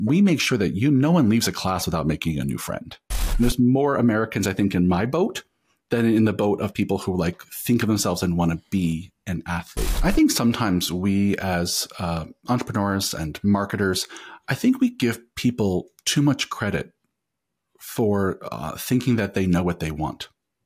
we make sure that no one leaves a class without making a new friend. And there's more Americans, I think, in my boat than in the boat of people who like think of themselves and want to be an athlete. I think sometimes we as entrepreneurs and marketers, I think we give people too much credit for thinking that they know what they want.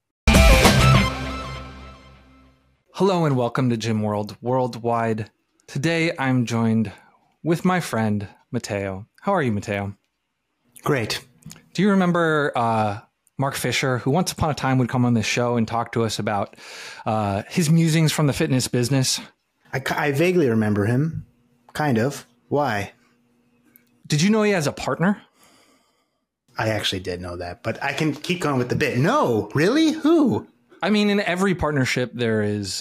Hello and welcome to Gym World Worldwide. Today I'm joined with my friend Matteo. How are you, Matteo? Great. Do you remember Mark Fisher, who once upon a time would come on this show and talk to us about his musings from the fitness business? I vaguely remember him. Kind of. Why? Did you know he has a partner? I actually did know that, but I can keep going with the bit. No, really? Who? I mean, in every partnership, there is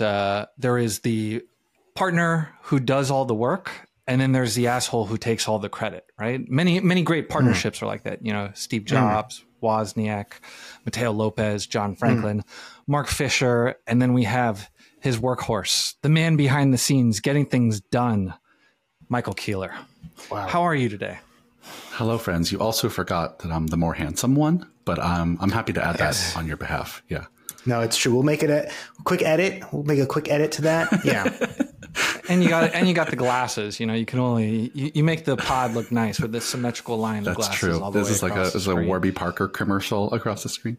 the partner who does all the work, and then there's the asshole who takes all the credit, right? Many great partnerships are like that. You know, Steve Jobs, Wozniak, Matteo Lopez, John Franklin, Mark Fisher, and then we have his workhorse, the man behind the scenes getting things done, Michael Keeler. Wow. How are you today? Hello, friends. You also forgot that I'm the more handsome one, but I'm happy to add that on your behalf. Yeah. No, it's true. We'll make it a quick edit. We'll make a quick edit to that. Yeah. And you got the glasses. You know, you can only you make the pod look nice with this symmetrical line of glasses. That's true. All the This way is like a Warby Parker commercial across the screen.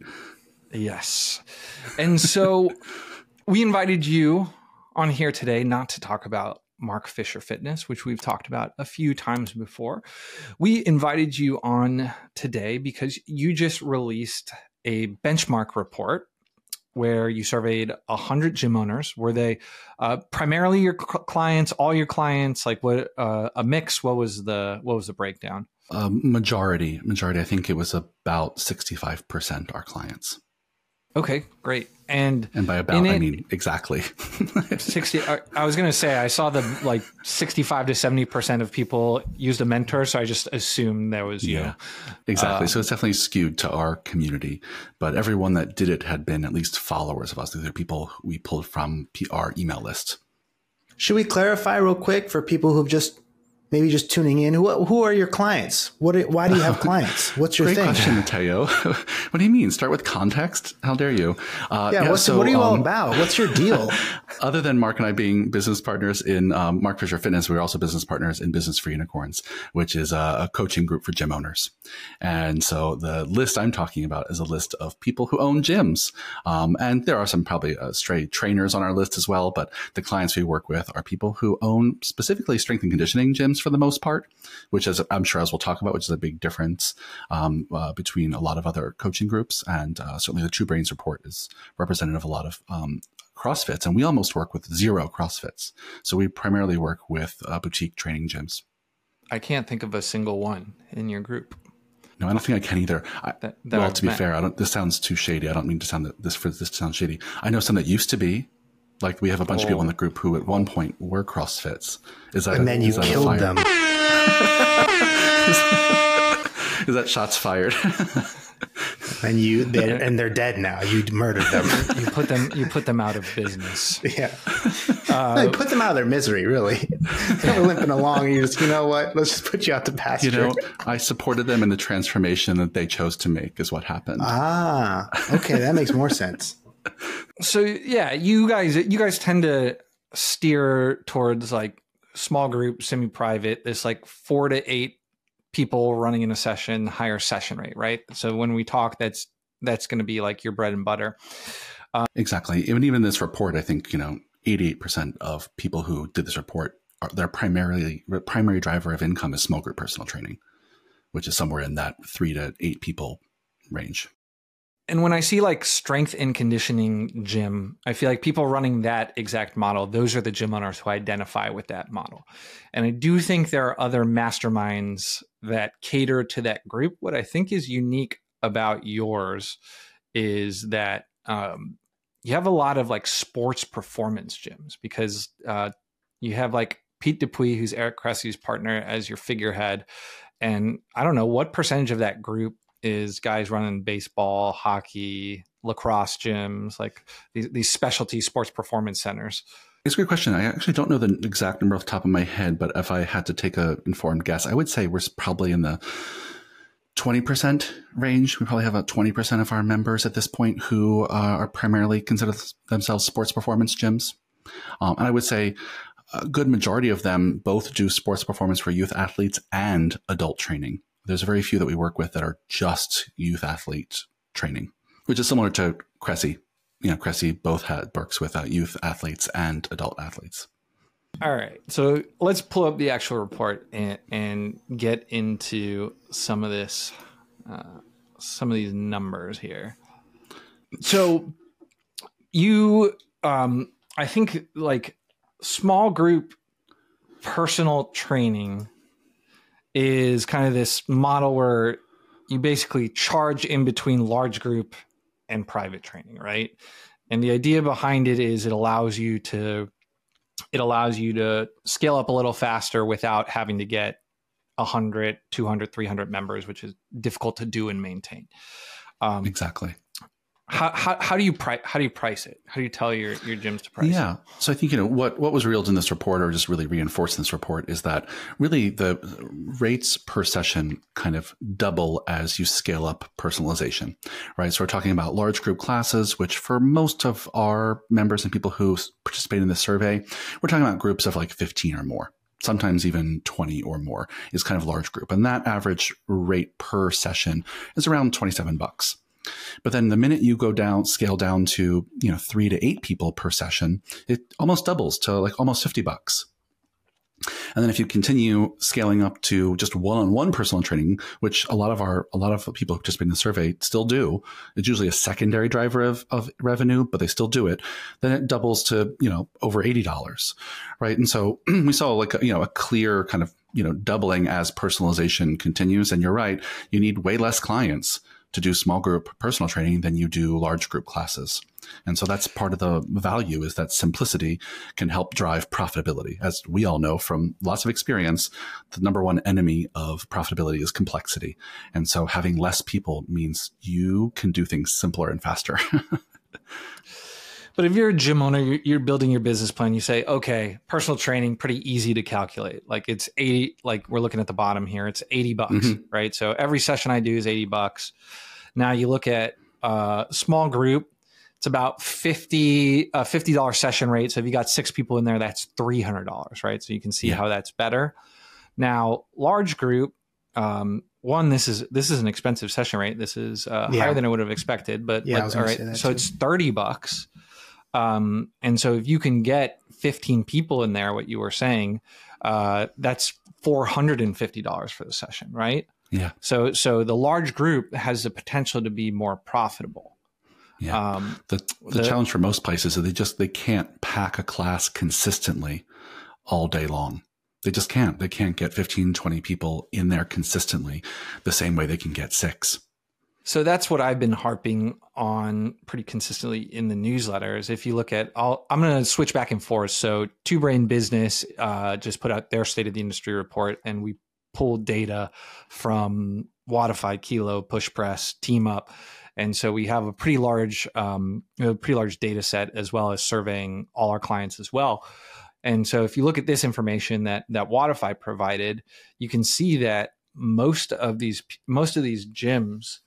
Yes. And so we invited you on here today not to talk about Mark Fisher Fitness, which we've talked about a few times before. We invited you on today because you just released a benchmark report where you surveyed 100 gym owners. Were they primarily your clients, all your clients? Like what a mix? What was the breakdown? Majority. I think it was about 65% our clients. Okay, great. And by about, I mean exactly. 60. I was going to say, I saw the like 65 to 70% of people used a mentor. So I just assumed there was, you know. Exactly. So it's definitely skewed to our community, but everyone that did it had been at least followers of us. These are people we pulled from our email list. Should we clarify real quick for people who've maybe just tuning in? Who are your clients? Why do you have clients? What's your Great thing? question, Matteo. What do you mean? Start with context? How dare you? What are you all about? What's your deal? Other than Mark and I being business partners in Mark Fisher Fitness, we're also business partners in Business for Unicorns, which is a coaching group for gym owners. And so the list I'm talking about is a list of people who own gyms. And there are some probably stray trainers on our list as well. But the clients we work with are people who own specifically strength and conditioning gyms for the most part, which is, I'm sure as we'll talk about, which is a big difference between a lot of other coaching groups. And certainly the True Brains report is representative of a lot of CrossFits, and we almost work with zero CrossFits. So we primarily work with boutique training gyms. I can't think of a single one in your group. No, I don't think I can either. Well, to be fair, this sounds too shady. I don't mean to sound this to sound shady. I know some that used to be. Like we have a bunch of people in the group who at one point were CrossFits. Then you killed them. Is that shots fired? And they're dead now. You murdered them. You put them out of business. Yeah. You put them out of their misery, really. They were limping along and you just, you know what? Let's just put you out to pasture. You know, I supported them in the transformation that they chose to make is what happened. Ah, okay. That makes more sense. So yeah, you guys tend to steer towards like small group, semi-private, this like 4 to 8 people running in a session, higher session rate, right? So when we talk, that's going to be like your bread and butter. Exactly. Even in this report, I think, 88% of people who did this report, their primary driver of income is small group personal training, which is somewhere in that 3 to 8 people range. And when I see like strength and conditioning gym, I feel like people running that exact model, those are the gym owners who identify with that model. And I do think there are other masterminds that cater to that group. What I think is unique about yours is that you have a lot of like sports performance gyms because you have like Pete Dupuis, who's Eric Cressy's partner, as your figurehead. And I don't know what percentage of that group is guys running baseball, hockey, lacrosse gyms, like these specialty sports performance centers. It's a good question. I actually don't know the exact number off the top of my head, but if I had to take an informed guess, I would say we're probably in the 20% range. We probably have about 20% of our members at this point who are primarily consider themselves sports performance gyms. And I would say a good majority of them both do sports performance for youth athletes and adult training. There's very few that we work with that are just youth athlete training, which is similar to Cressy. Cressy both works with youth athletes and adult athletes. All right. So let's pull up the actual report and get into some of this, some of these numbers here. So I think like small group personal training is kind of this model where you basically charge in between large group and private training, right? And the idea behind it is it allows you to scale up a little faster without having to get 100, 200, 300 members, which is difficult to do and maintain. Exactly. How do you price it? How do you tell your gyms to price Yeah. it? So I think, what was revealed in this report, or just really reinforced in this report, is that really the rates per session kind of double as you scale up personalization, right? So we're talking about large group classes, which for most of our members and people who participate in this survey, we're talking about groups of like 15 or more. Sometimes even 20 or more is kind of large group. And that average rate per session is around $27. But then the minute you scale down to, 3 to 8 people per session, it almost doubles to like almost $50. And then if you continue scaling up to just one-on-one personal training, which a lot of people who participate in the survey still do, it's usually a secondary driver of revenue, but they still do it. Then it doubles to, over $80, right? And so we saw like, a clear kind of, doubling as personalization continues. And you're right, you need way less clients to do small group personal training than you do large group classes. And so that's part of the value, is that simplicity can help drive profitability. As we all know from lots of experience, the number one enemy of profitability is complexity. And so having less people means you can do things simpler and faster. But if you're a gym owner, you're building your business plan, you say, okay, personal training, pretty easy to calculate. Like it's 80, like we're looking at the bottom here, it's $80, right? So every session I do is $80. Now you look at small group, it's about $50 session rate. So if you got 6 people in there, that's $300, right? So you can see how that's better. Now, large group, this is an expensive session rate. This is higher than I would have expected, but all right. So it's $30. And so if you can get 15 people in there, what you were saying, that's $450 for the session, right? Yeah. So the large group has the potential to be more profitable. Yeah. The challenge for most places is they can't pack a class consistently all day long. They just can't. They can't get 15, 20 people in there consistently the same way they can get 6. So that's what I've been harping on pretty consistently in the newsletters. If you look at, I'm going to switch back and forth. So Two Brain Business just put out their State of the Industry report, and we pulled data from Wodify, Kilo, Push Press, Team Up. And so we have a pretty large data set, as well as surveying all our clients as well. And so if you look at this information that Wodify provided, you can see that most of these gyms,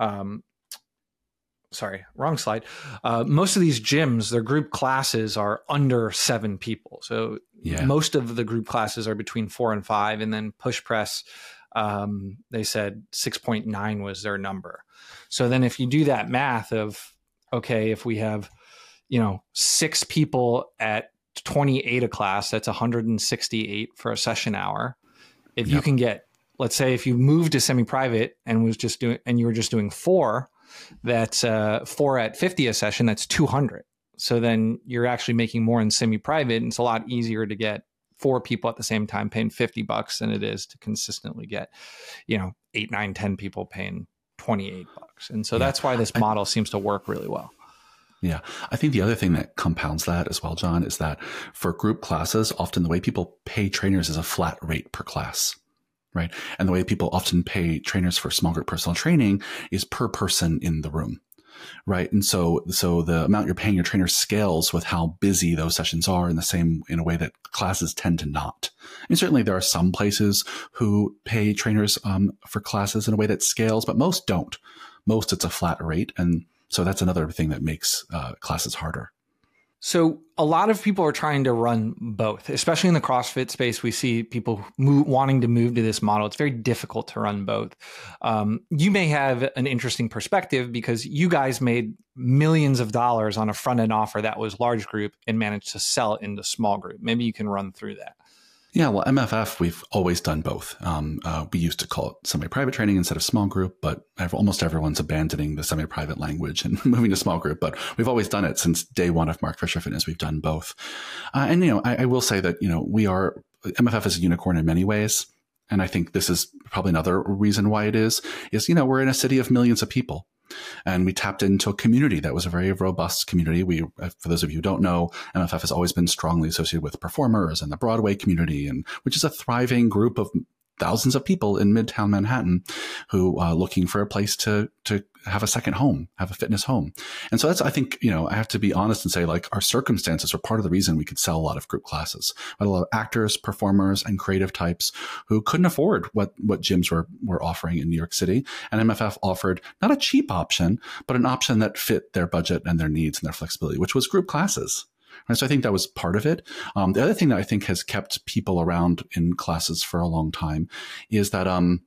sorry, wrong slide. Most of these gyms, their group classes are under 7 people. So most of the group classes are between 4 and 5, and then Push Press, they said 6.9 was their number. So then if you do that math of, okay, if we have, 6 people at 28 a class, that's 168 for a session hour. If you can get, let's say if you moved to semi-private and you were just doing 4, that's 4 at 50 a session, that's 200. So then you're actually making more in semi-private, and it's a lot easier to get 4 people at the same time paying $50 than it is to consistently get, 8, 9, 10 people paying $28. And so that's why this model seems to work really well. Yeah. I think the other thing that compounds that as well, John, is that for group classes, often the way people pay trainers is a flat rate per class, right? And the way people often pay trainers for small group personal training is per person in the room. right? And so the amount you're paying your trainer scales with how busy those sessions are in a way that classes tend to not. And certainly there are some places who pay trainers for classes in a way that scales, but most don't. Most it's a flat rate. And so that's another thing that makes classes harder. So a lot of people are trying to run both, especially in the CrossFit space. We see people wanting to move to this model. It's very difficult to run both. You may have an interesting perspective because you guys made millions of dollars on a front end offer that was large group and managed to sell it into small group. Maybe you can run through that. Yeah, well, MFF, we've always done both. We used to call it semi-private training instead of small group, but almost everyone's abandoning the semi-private language and moving to small group. But we've always done it since day one of Mark Fisher Fitness. We've done both. And, I will say that, MFF is a unicorn in many ways. And I think this is probably another reason why it is, we're in a city of millions of people. And we tapped into a community that was a very robust community. For those of you who don't know, MFF has always been strongly associated with performers and the Broadway community, which is a thriving group of thousands of people in Midtown Manhattan who are looking for a place to have a second home, have a fitness home. And so I think, I have to be honest and say, like, our circumstances are part of the reason we could sell a lot of group classes. We had a lot of actors, performers, and creative types who couldn't afford what gyms were offering in New York City. And MFF offered not a cheap option, but an option that fit their budget and their needs and their flexibility, which was group classes. And so I think that was part of it. The other thing that I think has kept people around in classes for a long time is that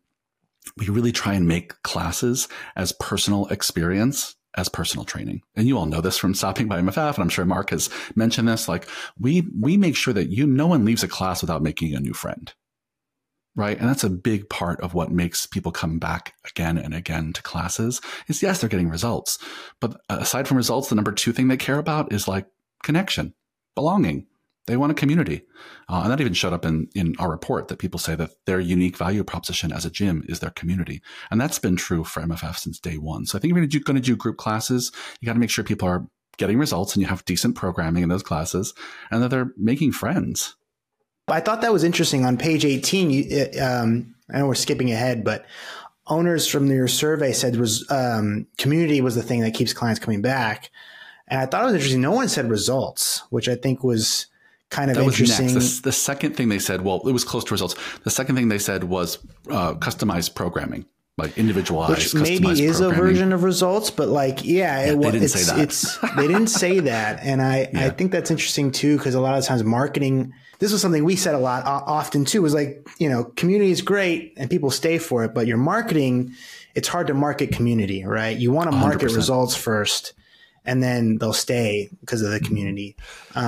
we really try and make classes as personal experience as personal training. And you all know this from stopping by MFF, and I'm sure Mark has mentioned this. Like, we make sure that no one leaves a class without making a new friend. Right. And that's a big part of what makes people come back again and again to classes is, yes, they're getting results. But aside from results, the number two thing they care about is like connection, belonging. They want a community. And that even showed up in our report that people say that their unique value proposition as a gym is their community. And that's been true for MFF since day one. So I think if you're going to do group classes, you got to make sure people are getting results and you have decent programming in those classes and that they're making friends. I thought that was interesting. On page 18, I know we're skipping ahead, but owners from your survey said community was the thing that keeps clients coming back. And I thought it was interesting. No one said results, which I think was kind of interesting. Next. The second thing they said, well, it was close to results. The second thing they said was customized programming, like individualized, which maybe is a version of results, but like, they didn't say that. They didn't say that. And I think that's interesting too, because a lot of times marketing, this was something we said a lot often too, was like, community is great and people stay for it, but your marketing, it's hard to market community, right? You want to market 100%. Results first. And then they'll stay because of the community.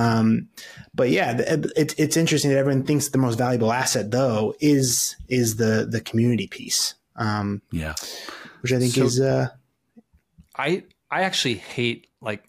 But yeah, it's interesting that everyone thinks the most valuable asset, though, is the community piece. Which I think is. I actually hate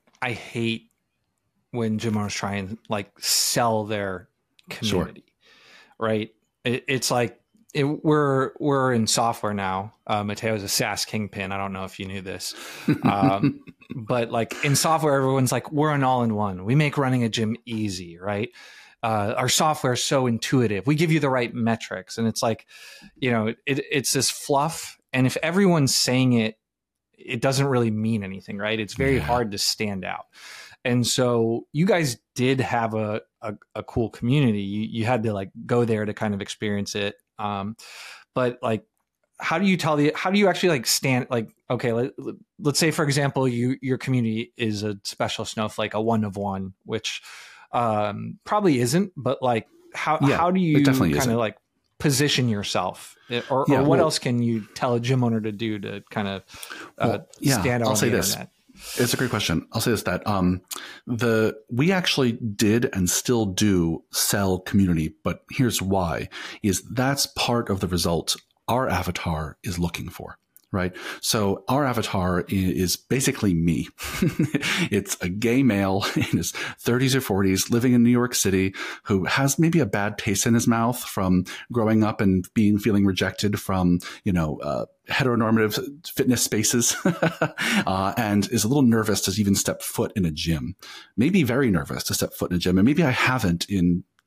when gym owners try and sell their community, right? It's like. We're in software now. Mateo's a SaaS kingpin. I don't know if you knew this, but in software, everyone's like, we're an all-in-one. We make running a gym easy, right? Our software is so intuitive. We give you the right metrics, and it's like, it's this fluff. And if everyone's saying it, it doesn't really mean anything, right? It's very hard to stand out. And so you guys did have a cool community. You had to go there to kind of experience it. But how do you actually stand, okay, let's say, for example, your community is a special snowflake, a 1 of 1, which, probably isn't, but how do you kind of position yourself or what else can you tell a gym owner to do to kind of, stand out on the internet? It's a great question. I'll say this, that we actually did and still do sell community, but here's why, is that's part of the result our avatar is looking for. Right. So our avatar is basically me. It's a gay male in his 30s or 40s living in New York City who has maybe a bad taste in his mouth from growing up and feeling rejected from, heteronormative fitness spaces and is a little nervous to even step foot in a gym, maybe very nervous to step foot in a gym. And maybe I haven't in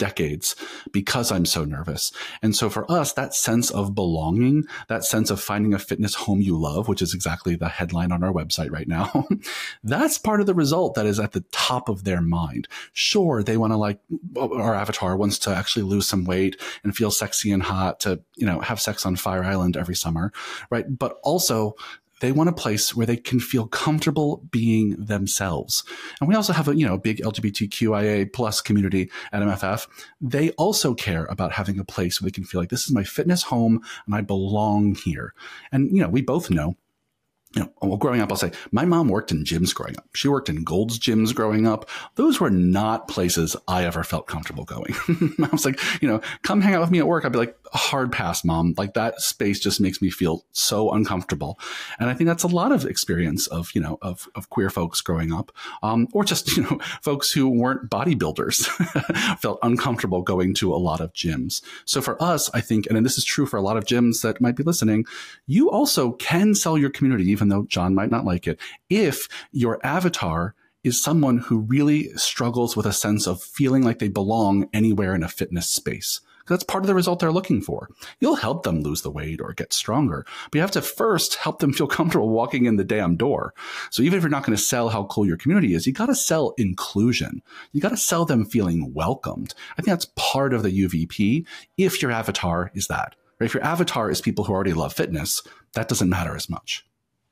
decades because I'm so nervous. And so for us, that sense of belonging, that sense of finding a fitness home you love, which is exactly the headline on our website right now, that's part of the result that is at the top of their mind. Sure, they want to our avatar wants to actually lose some weight and feel sexy and hot to, have sex on Fire Island every summer, right? But also, they want a place where they can feel comfortable being themselves. And we also have a big LGBTQIA plus community at MFF. They also care about having a place where they can feel like this is my fitness home and I belong here. And, we both know, growing up, I'll say my mom worked in gyms growing up. She worked in Gold's gyms growing up. Those were not places I ever felt comfortable going. I was like, come hang out with me at work. I'd be like, hard pass, Mom. Like that space just makes me feel so uncomfortable. And I think that's a lot of experience of queer folks growing up, or just, folks who weren't bodybuilders felt uncomfortable going to a lot of gyms. So for us, I think, and this is true for a lot of gyms that might be listening, you also can sell your community, even though John might not like it, if your avatar is someone who really struggles with a sense of feeling like they belong anywhere in a fitness space. That's part of the result they're looking for. You'll help them lose the weight or get stronger, but you have to first help them feel comfortable walking in the damn door. So even if you're not going to sell how cool your community is, you got to sell inclusion. You got to sell them feeling welcomed. I think that's part of the UVP if your avatar is that. Right? If your avatar is people who already love fitness, that doesn't matter as much.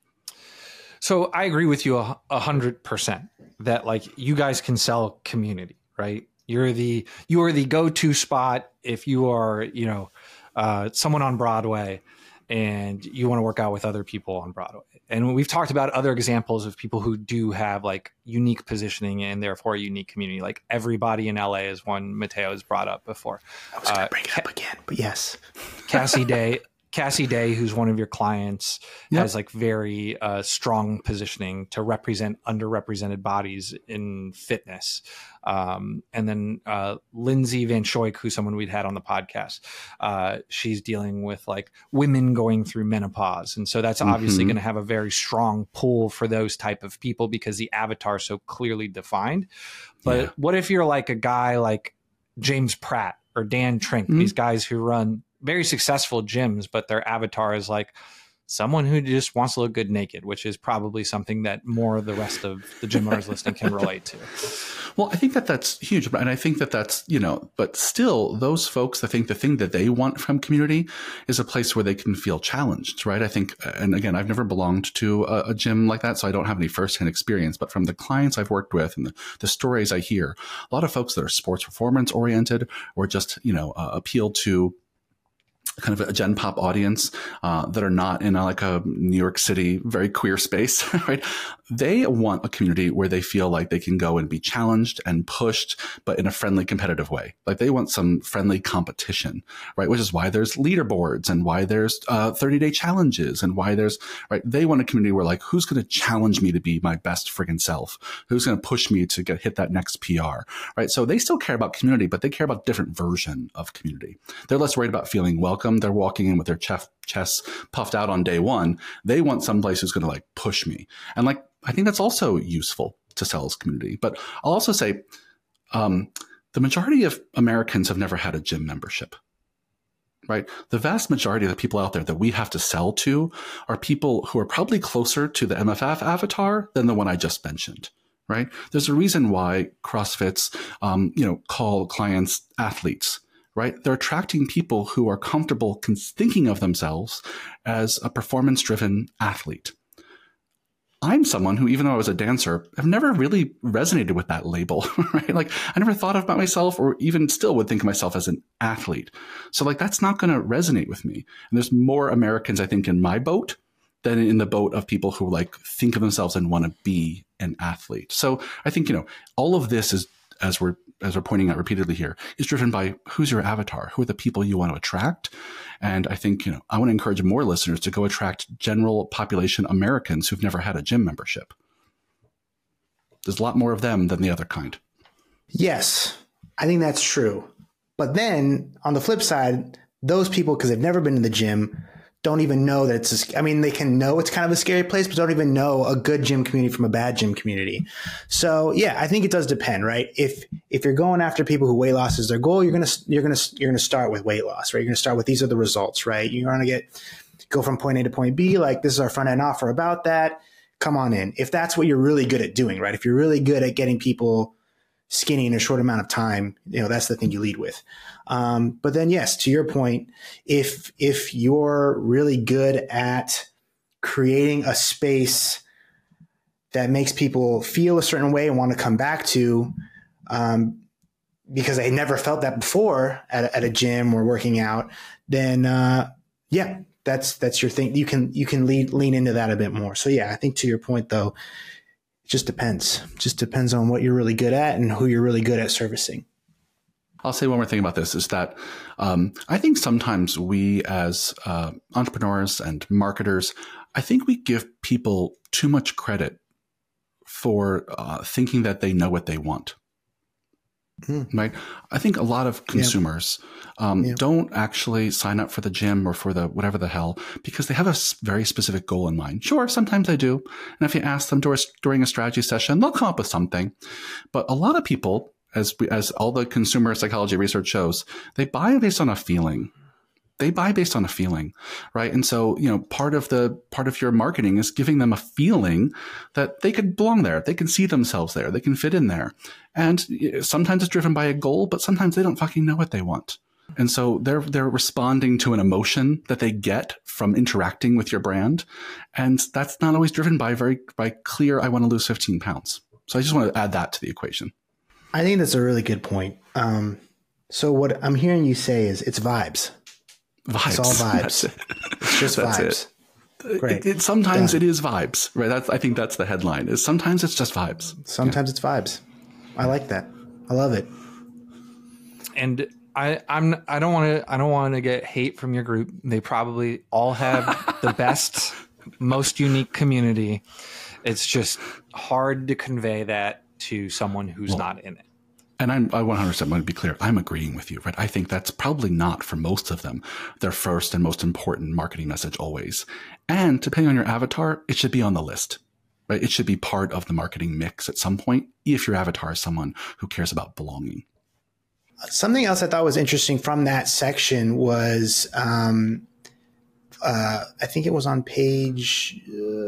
So I agree with you 100% that you guys can sell community, right? You are the go-to spot if you are, someone on Broadway and you want to work out with other people on Broadway. And we've talked about other examples of people who do have unique positioning and therefore a unique community. Like Everybody in LA is one Mateo has brought up before. I was going to bring it up again, but yes. Cassie Day, who's one of your clients, has very strong positioning to represent underrepresented bodies in fitness. And then Lindsay Van Schoik, who's someone we'd had on the podcast, she's dealing with women going through menopause. And so that's obviously going to have a very strong pull for those type of people because the avatar is so clearly defined. But what if you're a guy like James Pratt or Dan Trink, these guys who run very successful gyms, but their avatar is someone who just wants to look good naked, which is probably something that more of the rest of the gym owners listening can relate to. Well, I think that that's huge. And I think that that's, but still those folks, I think the thing that they want from community is a place where they can feel challenged, right? I think, and again, I've never belonged to a gym like that, so I don't have any firsthand experience, but from the clients I've worked with and the stories I hear, a lot of folks that are sports performance oriented or just, appeal to kind of a Gen Pop audience that are not in a New York City, very queer space, right? They want a community where they feel like they can go and be challenged and pushed, but in a friendly, competitive way. They want some friendly competition, right? Which is why there's leaderboards and why there's 30-day challenges and why there's, right? They want a community where who's going to challenge me to be my best friggin' self? Who's going to push me to hit that next PR, right? So they still care about community, but they care about a different version of community. They're less worried about feeling welcome. They're walking in with their chests puffed out on day one. They want someplace who's going to push me. And I think that's also useful to sell as community. But I'll also say the majority of Americans have never had a gym membership, right? The vast majority of the people out there that we have to sell to are people who are probably closer to the MFF avatar than the one I just mentioned, right? There's a reason why CrossFits, call clients athletes, right? They're attracting people who are comfortable thinking of themselves as a performance-driven athlete. I'm someone who, even though I was a dancer, I've never really resonated with that label, right? I never thought about myself or even still would think of myself as an athlete. So that's not going to resonate with me. And there's more Americans, I think, in my boat than in the boat of people who think of themselves and want to be an athlete. So I think, all of this is, as we're pointing out repeatedly here, is driven by who's your avatar, who are the people you want to attract. And I think, I want to encourage more listeners to go attract general population Americans who've never had a gym membership. There's a lot more of them than the other kind. Yes, I think that's true. But then on the flip side, those people, because they've never been in the gym, don't even know that they can know it's kind of a scary place, but don't even know a good gym community from a bad gym community. So yeah, I think it does depend, right? If you're going after people who weight loss is their goal, you're going to start with weight loss, right? You're going to start with, these are the results, right? You're going to go from point A to point B. Like, this is our front end offer about that. Come on in. If that's what you're really good at doing, right? If you're really good at getting people skinny in a short amount of time, that's the thing you lead with. But then, yes, to your point, if you're really good at creating a space that makes people feel a certain way and want to come back to, because they never felt that before at a gym or working out, then that's your thing. You can lean into that a bit more. So yeah, I think to your point though, it just depends. It just depends on what you're really good at and who you're really good at servicing. I'll say one more thing about this is that I think sometimes we as entrepreneurs and marketers, I think we give people too much credit for thinking that they know what they want. Right. I think a lot of consumers don't actually sign up for the gym or for the whatever the hell because they have a very specific goal in mind. Sure, sometimes they do. And if you ask them during a strategy session, they'll come up with something. But a lot of people, as all the consumer psychology research shows, they buy based on a feeling. They buy based on a feeling, right? And so, part of your marketing is giving them a feeling that they could belong there. They can see themselves there. They can fit in there. And sometimes it's driven by a goal, but sometimes they don't fucking know what they want. And so they're responding to an emotion that they get from interacting with your brand. And that's not always driven by by clear, I want to lose 15 pounds. So I just want to add that to the equation. I think that's a really good point. So what I'm hearing you say is it's vibes. Vibes. It's all vibes. It's just vibes. Great. Sometimes it is vibes, right? I think that's the headline. Is sometimes it's just vibes. Sometimes it's vibes. I like that. I love it. And I don't want to get hate from your group. They probably all have the best, most unique community. It's just hard to convey that to someone who's not in it. And I 100% want to be clear. I'm agreeing with you, right? I think that's probably not for most of them their first and most important marketing message always. And depending on your avatar, it should be on the list, right? It should be part of the marketing mix at some point if your avatar is someone who cares about belonging. Something else I thought was interesting from that section was, I think it was on page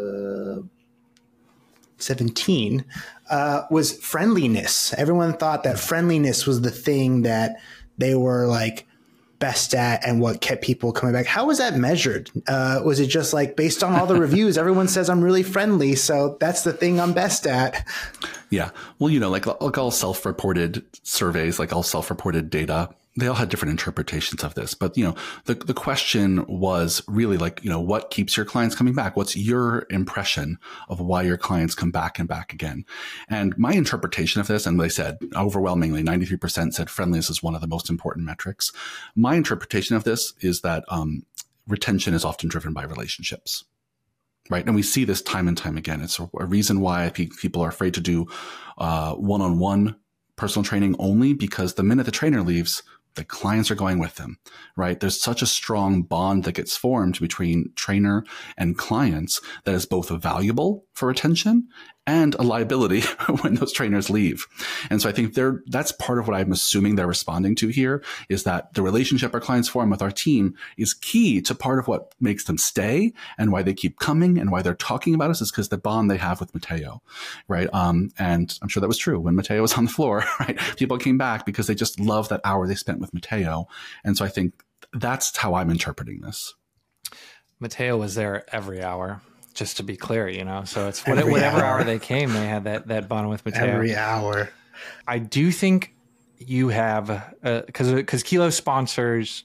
17, was friendliness. Everyone thought that friendliness was the thing that they were like best at and what kept people coming back. How was that measured? Was it just like based on all the reviews, everyone says I'm really friendly, so that's the thing I'm best at? Yeah. Well, like all self-reported surveys, like all self-reported data, they all had different interpretations of this. But, the question was really like, what keeps your clients coming back? What's your impression of why your clients come back and back again? And my interpretation of this, and they said overwhelmingly 93% said friendliness is one of the most important metrics. My interpretation of this is that retention is often driven by relationships. Right. And we see this time and time again. It's a reason why people are afraid to do one-on-one personal training only, because the minute the trainer leaves, the clients are going with them, right? There's such a strong bond that gets formed between trainer and clients that is both valuable for retention and a liability when those trainers leave. And so I think that's part of what I'm assuming they're responding to here, is that the relationship our clients form with our team is key to part of what makes them stay and why they keep coming and why they're talking about us is because the bond they have with Matteo, right? And I'm sure that was true when Matteo was on the floor, right? People came back because they just love that hour they spent with Matteo. And so I think that's how I'm interpreting this. Matteo was there every hour. Just to be clear, so it's whatever hour they came, they had that bond with Matteo. Every hour. I do think you have, because Kilo sponsors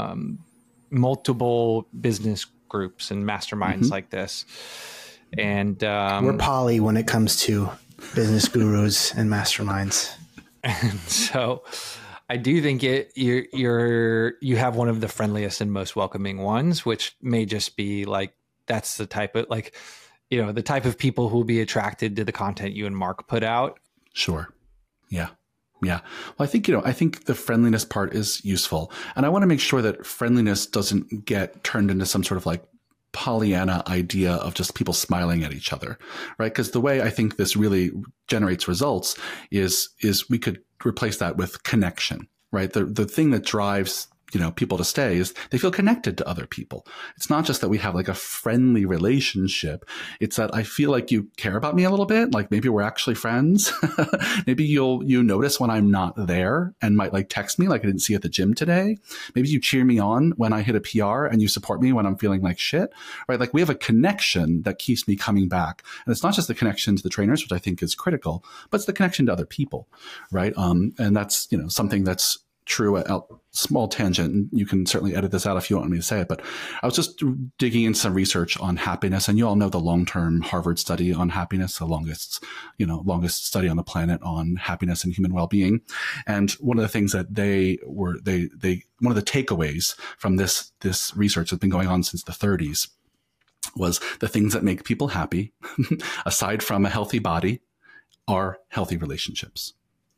multiple business groups and masterminds like this. And we're poly when it comes to business gurus and masterminds. And so I do think you have one of the friendliest and most welcoming ones, which may just be like, that's the type of the type of people who will be attracted to the content you and Mark put out. Sure. Yeah. Yeah. Well, I think the friendliness part is useful. And I want to make sure that friendliness doesn't get turned into some sort of like Pollyanna idea of just people smiling at each other, right? Because the way I think this really generates results is we could replace that with connection, right? The thing that drives people to stay is they feel connected to other people. It's not just that we have like a friendly relationship. It's that I feel like you care about me a little bit. Like maybe we're actually friends. Maybe you notice when I'm not there and might like text me like I didn't see you at the gym today. Maybe you cheer me on when I hit a PR and you support me when I'm feeling like shit, right? Like we have a connection that keeps me coming back. And it's not just the connection to the trainers, which I think is critical, but it's the connection to other people, right? And that's, something that's true. A small tangent, and you can certainly edit this out if you want me to say it, but I was just digging into some research on happiness, and you all know the long-term Harvard study on happiness, the longest study on the planet on happiness and human well-being. And one of the things that one of the takeaways from this research that's been going on since the 30s was the things that make people happy, aside from a healthy body, are healthy relationships,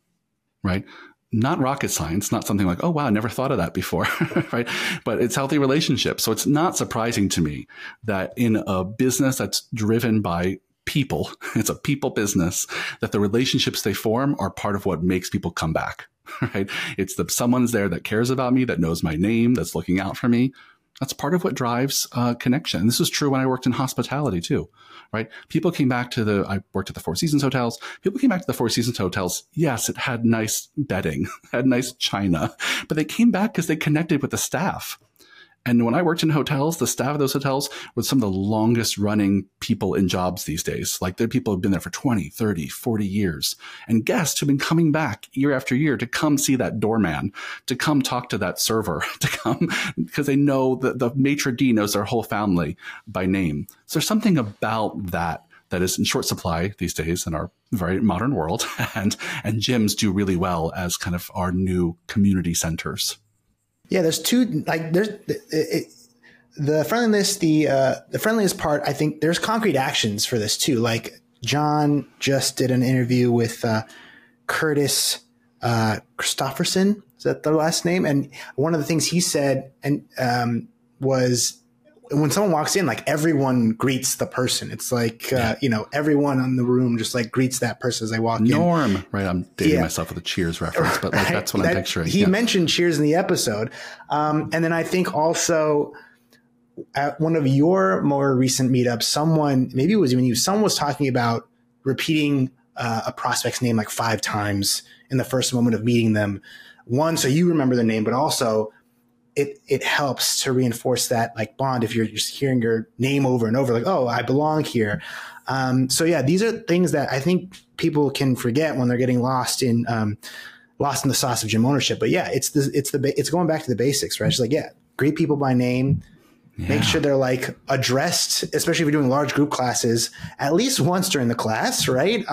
right? Not rocket science, not something like, oh, wow, I never thought of that before, right? But it's healthy relationships. So it's not surprising to me that in a business that's driven by people, it's a people business, that the relationships they form are part of what makes people come back, right? It's someone's there that cares about me, that knows my name, that's looking out for me. That's part of what drives connection. And this was true when I worked in hospitality too, right? People came back I worked at the Four Seasons hotels. People came back to the Four Seasons hotels. Yes, it had nice bedding, had nice china, but they came back because they connected with the staff. And when I worked in hotels, the staff of those hotels were some of the longest running people in jobs these days. Like there are people who've been there for 20, 30, 40 years, and guests who've been coming back year after year to come see that doorman, to come talk to that server, to come because they know that the maitre d' knows their whole family by name. So there's something about that is in short supply these days in our very modern world. And gyms do really well as kind of our new community centers. Yeah, there's two, like there's the friendliness, the friendliness part. I think there's concrete actions for this too. Like John just did an interview with Curtis Christopherson. Is that the last name? And one of the things he said was when someone walks in, like everyone greets the person. It's like, everyone in the room just like greets that person as they walk in. Norm, right? I'm dating myself with a Cheers reference, but like that's what I'm picturing. He mentioned Cheers in the episode. And then I think also at one of your more recent meetups, maybe it was even you, someone was talking about repeating a prospect's name like 5 times in the first moment of meeting them. One, so you remember the name, but also it helps to reinforce that like bond if you're just hearing your name over and over, like, oh, I belong here. So yeah, these are things that I think people can forget when they're getting lost in the sauce of gym ownership. But yeah, it's going back to the basics, right? It's like, yeah, greet people by name. Yeah. Make sure they're like addressed, especially if you're doing large group classes, at least once during the class, right?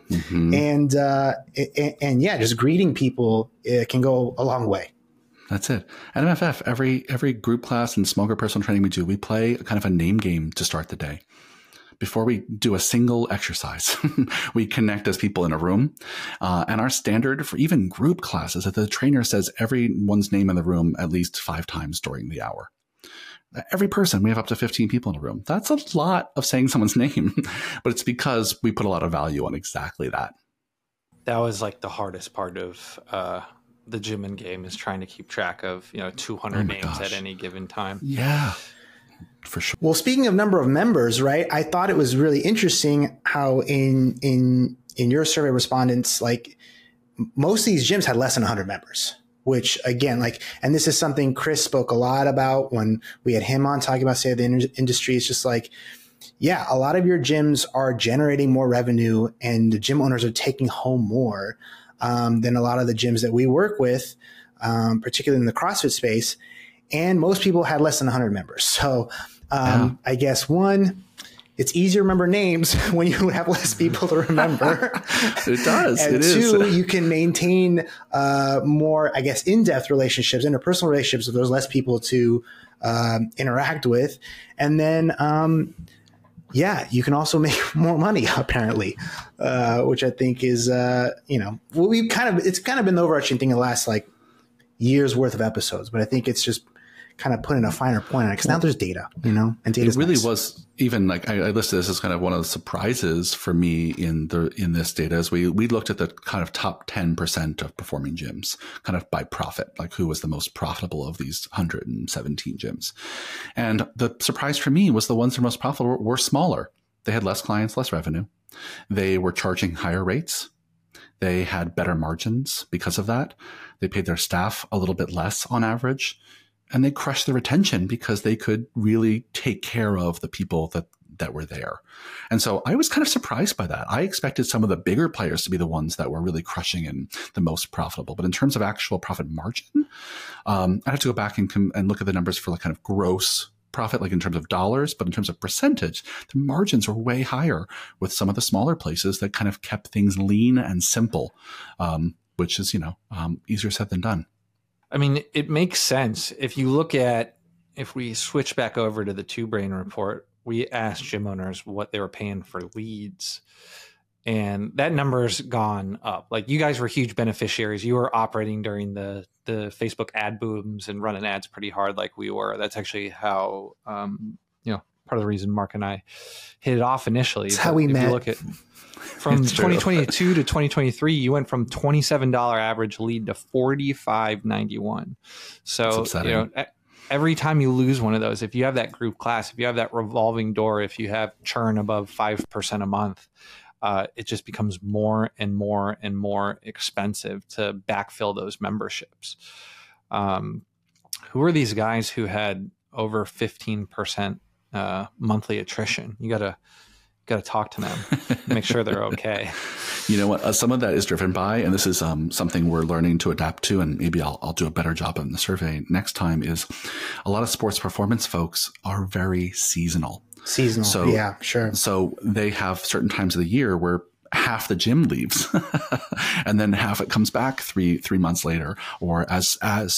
And yeah, just greeting people can go a long way. That's it. At MFF, every group class and small group personal training we do, we play kind of a name game to start the day. Before we do a single exercise, we connect as people in a room. And our standard for even group classes is that the trainer says everyone's name in the room at least 5 times during the hour. Every person, we have up to 15 people in a room. That's a lot of saying someone's name, but it's because we put a lot of value on exactly that. That was like the hardest part of the gym and game, is trying to keep track of 200 names at any given time. Yeah, for sure. Well, speaking of number of members, right? I thought it was really interesting how in your survey respondents, like most of these gyms had less than 100 members. Which again, and this is something Chris spoke a lot about when we had him on talking about state of the industry. It's just like, yeah, a lot of your gyms are generating more revenue and the gym owners are taking home more than a lot of the gyms that we work with, particularly in the CrossFit space. And most people had less than 100 members. So I guess it's easier to remember names when you have less people to remember. It does. And it two, is. You can maintain more, I guess, in-depth relationships, interpersonal relationships if there's less people to interact with. And then yeah, you can also make more money apparently, which I think is, it's kind of been the overarching thing in the last like year's worth of episodes, but I think it's just kind of putting a finer point on it because now there's data, and data really was even like I listed this as kind of one of the surprises for me in this data as we looked at the kind of top 10% of performing gyms kind of by profit, like who was the most profitable of these 117 gyms. And the surprise for me was the ones that were most profitable were smaller. They had less clients, less revenue. They were charging higher rates. They had better margins because of that. They paid their staff a little bit less on average. And they crushed the retention because they could really take care of the people that were there. And so I was kind of surprised by that. I expected some of the bigger players to be the ones that were really crushing and the most profitable. But in terms of actual profit margin, I have to go back and look at the numbers for like kind of gross profit, like in terms of dollars, but in terms of percentage, the margins were way higher with some of the smaller places that kind of kept things lean and simple, which is, easier said than done. I mean, it makes sense. If we switch back over to the Two Brain report, we asked gym owners what they were paying for leads. And that number's gone up. Like, you guys were huge beneficiaries. You were operating during the Facebook ad booms and running ads pretty hard like we were. That's actually how, part of the reason Mark and I hit it off initially. That's how we met. You look at from 2022 to 2023, you went from $27 average lead to $45.91. So, every time you lose one of those, if you have that group class, if you have that revolving door, if you have churn above 5% a month, it just becomes more and more and more expensive to backfill those memberships. Who are these guys who had over 15% monthly attrition? You got to talk to them, make sure they're okay. You know what? Some of that is driven by, and this is something we're learning to adapt to, and maybe I'll do a better job in the survey next time, is a lot of sports performance folks are very seasonal. So, yeah, sure. So they have certain times of the year where half the gym leaves and then half it comes back three months later, or as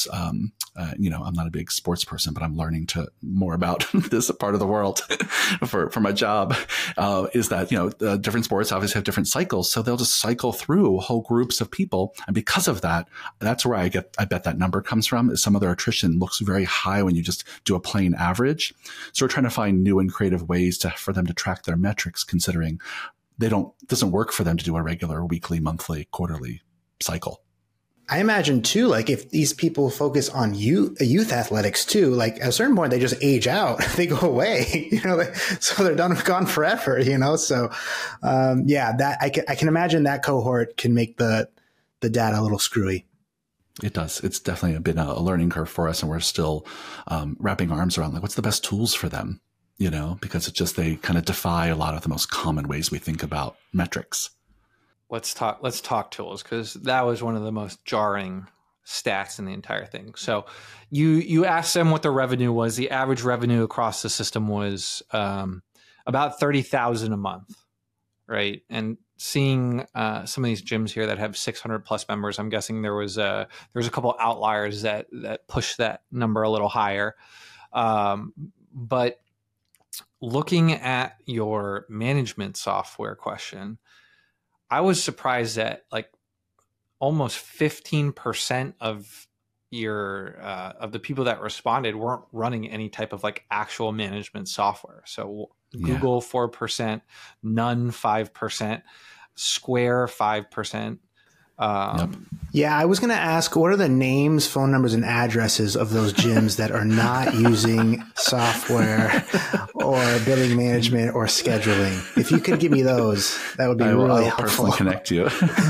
I'm not a big sports person, but I'm learning more about this part of the world for my job, is that, different sports obviously have different cycles. So they'll just cycle through whole groups of people. And because of that, that's where I bet that number comes from, is some of their attrition looks very high when you just do a plain average. So we're trying to find new and creative ways for them to track their metrics, considering it doesn't work for them to do a regular weekly, monthly, quarterly cycle. I imagine too, like if these people focus on youth athletics too, like at a certain point they just age out, they go away, so they're gone forever, So, that I can imagine that cohort can make the data a little screwy. It does. It's definitely been a learning curve for us, and we're still wrapping our arms around like what's the best tools for them, because they kind of defy a lot of the most common ways we think about metrics. Let's talk tools, because that was one of the most jarring stats in the entire thing. So you asked them what the revenue was. The average revenue across the system was about $30,000 a month, right? And seeing some of these gyms here that have 600 plus members, I'm guessing there was a couple outliers that pushed that number a little higher. But looking at your management software question, I was surprised that like almost 15% of of the people that responded weren't running any type of like actual management software. So Google 4%, none 5%, Square 5%. Yeah, I was going to ask, what are the names, phone numbers, and addresses of those gyms that are not using software or billing management or scheduling? If you could give me those, that would be really helpful. I'll personally connect you.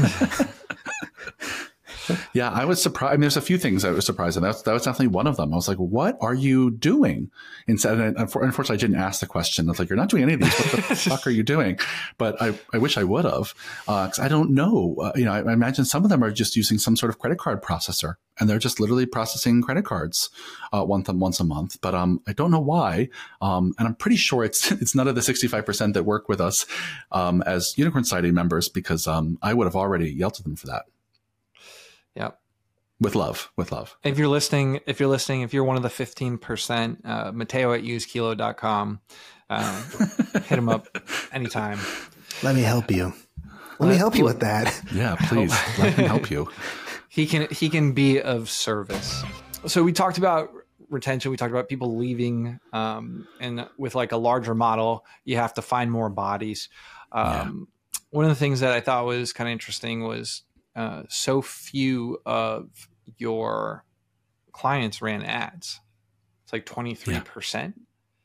Yeah, I was surprised. I mean, there's a few things I was surprised, and that was definitely one of them. I was like, "What are you doing?" Unfortunately, I didn't ask the question. I was like, "You're not doing any of these. What the fuck are you doing?" But I wish I would have, because I don't know. I imagine some of them are just using some sort of credit card processor, and they're just literally processing credit cards once a month. But I don't know why, and I'm pretty sure it's none of the 65% that work with us as Unicorn Society members, because I would have already yelled at them for that. Yeah. With love. If you're listening, if you're one of the 15%, Matteo at usekilo.com, Hit him up anytime. Let me help you. Let me help you with that. Yeah, please. Let him help you. He can be of service. So we talked about retention. We talked about people leaving, and with like a larger model, you have to find more bodies. One of the things that I thought was kind of interesting was so few of your clients ran ads. It's like 23%.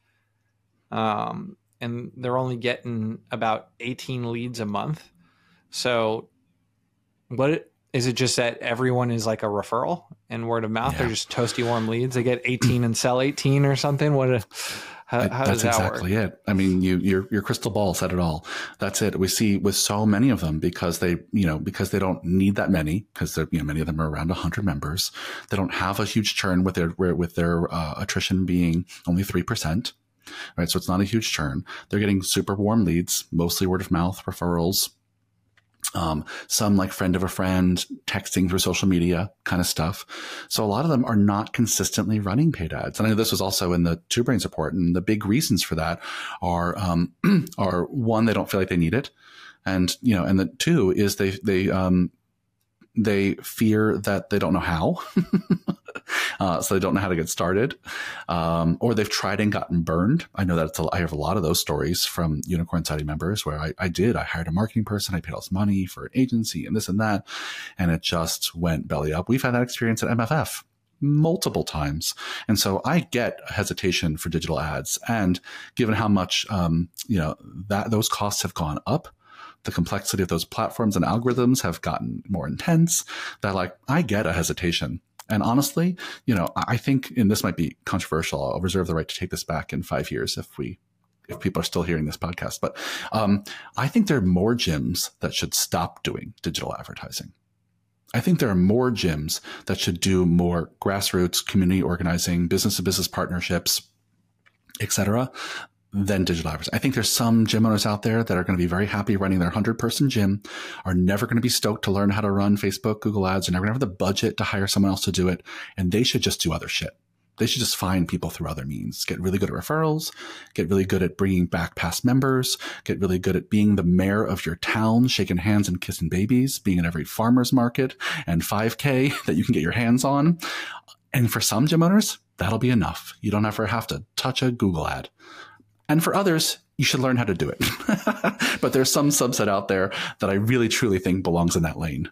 And they're only getting about 18 leads a month. So is it just that everyone is like a referral and word of mouth? They're just toasty warm leads. They get 18 and sell 18 or something. How does that exactly work? It. I mean, your crystal ball said it all. That's it. We see with so many of them because they don't need that many, because many of them are around 100 members. They don't have a huge churn with their attrition being only 3%. Right. So it's not a huge churn. They're getting super warm leads, mostly word of mouth referrals. Some like friend of a friend, texting through social media kind of stuff. So a lot of them are not consistently running paid ads. And I know this was also in the Two Brains report. And the big reasons for that are one, they don't feel like they need it. And, and the two is they fear that they don't know how. So they don't know how to get started, or they've tried and gotten burned. I know that I have a lot of those stories from Unicorn Society members where I hired a marketing person. I paid all this money for an agency and this and that, and it just went belly up. We've had that experience at MFF multiple times. And so I get hesitation for digital ads. And given how much, that those costs have gone up, the complexity of those platforms and algorithms have gotten more intense, that I get a hesitation. And honestly, I think, and this might be controversial, I'll reserve the right to take this back in 5 years if people are still hearing this podcast. But I think there are more gyms that should stop doing digital advertising. I think there are more gyms that should do more grassroots community organizing, business to business partnerships, et cetera, than digital advertising. I think there's some gym owners out there that are going to be very happy running their 100-person gym, are never going to be stoked to learn how to run Facebook, Google ads, are never going to have the budget to hire someone else to do it. And they should just do other shit. They should just find people through other means, get really good at referrals, get really good at bringing back past members, get really good at being the mayor of your town, shaking hands and kissing babies, being at every farmer's market and 5K that you can get your hands on. And for some gym owners, that'll be enough. You don't ever have to touch a Google ad. And for others, you should learn how to do it. But there's some subset out there that I really, truly think belongs in that lane.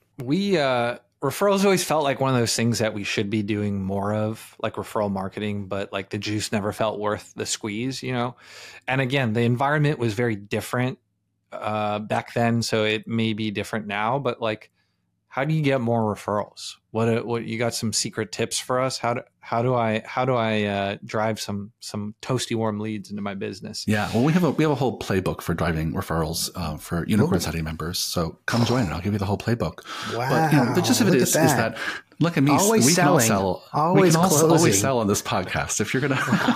Referrals always felt like one of those things that we should be doing more of, like referral marketing, but like the juice never felt worth the squeeze, And again, the environment was very different back then, so it may be different now, but how do you get more referrals? What you got some secret tips for us? How do I drive some toasty warm leads into my business? Yeah, well, we have a whole playbook for driving referrals for Unicorn Society members. So come join it. I'll give you the whole playbook. Wow. But the gist of it is that look at me. Always we selling. Can all sell. Always we can closing. always sell on this podcast if you're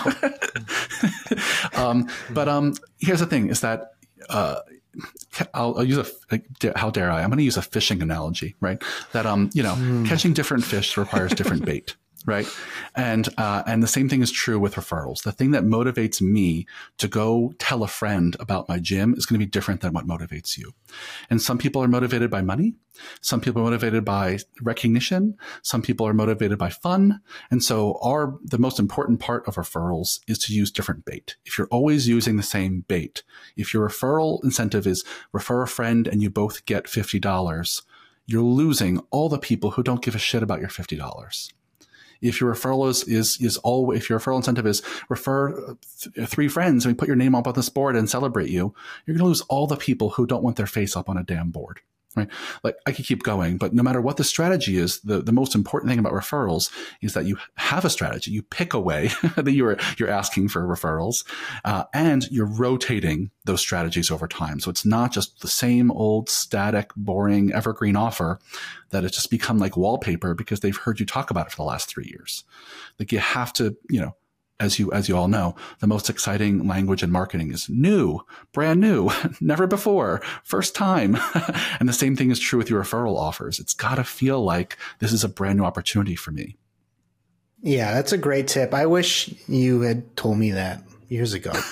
gonna. But here's the thing: is that. I'll use how dare I? I'm going to use a fishing analogy, right? That, catching different fish requires different bait, right? And the same thing is true with referrals. The thing that motivates me to go tell a friend about my gym is going to be different than what motivates you. And some people are motivated by money. Some people are motivated by recognition. Some people are motivated by fun. And so the most important part of referrals is to use different bait. If you're always using the same bait, if your referral incentive is refer a friend and you both get $50, you're losing all the people who don't give a shit about your $50. If your referral if your referral incentive is refer 3 friends and we put your name up on this board and celebrate you, you're going to lose all the people who don't want their face up on a damn board. Right? I could keep going, but no matter what the strategy is, the most important thing about referrals is that you have a strategy. You pick a way that you're asking for referrals, and you're rotating those strategies over time. So it's not just the same old static, boring, evergreen offer that it's just become like wallpaper because they've heard you talk about it for the last 3 years. You have to, as you all know, the most exciting language in marketing is new, brand new, never before, first time. And the same thing is true with your referral offers. It's got to feel like this is a brand new opportunity for me. Yeah, that's a great tip. I wish you had told me that years ago.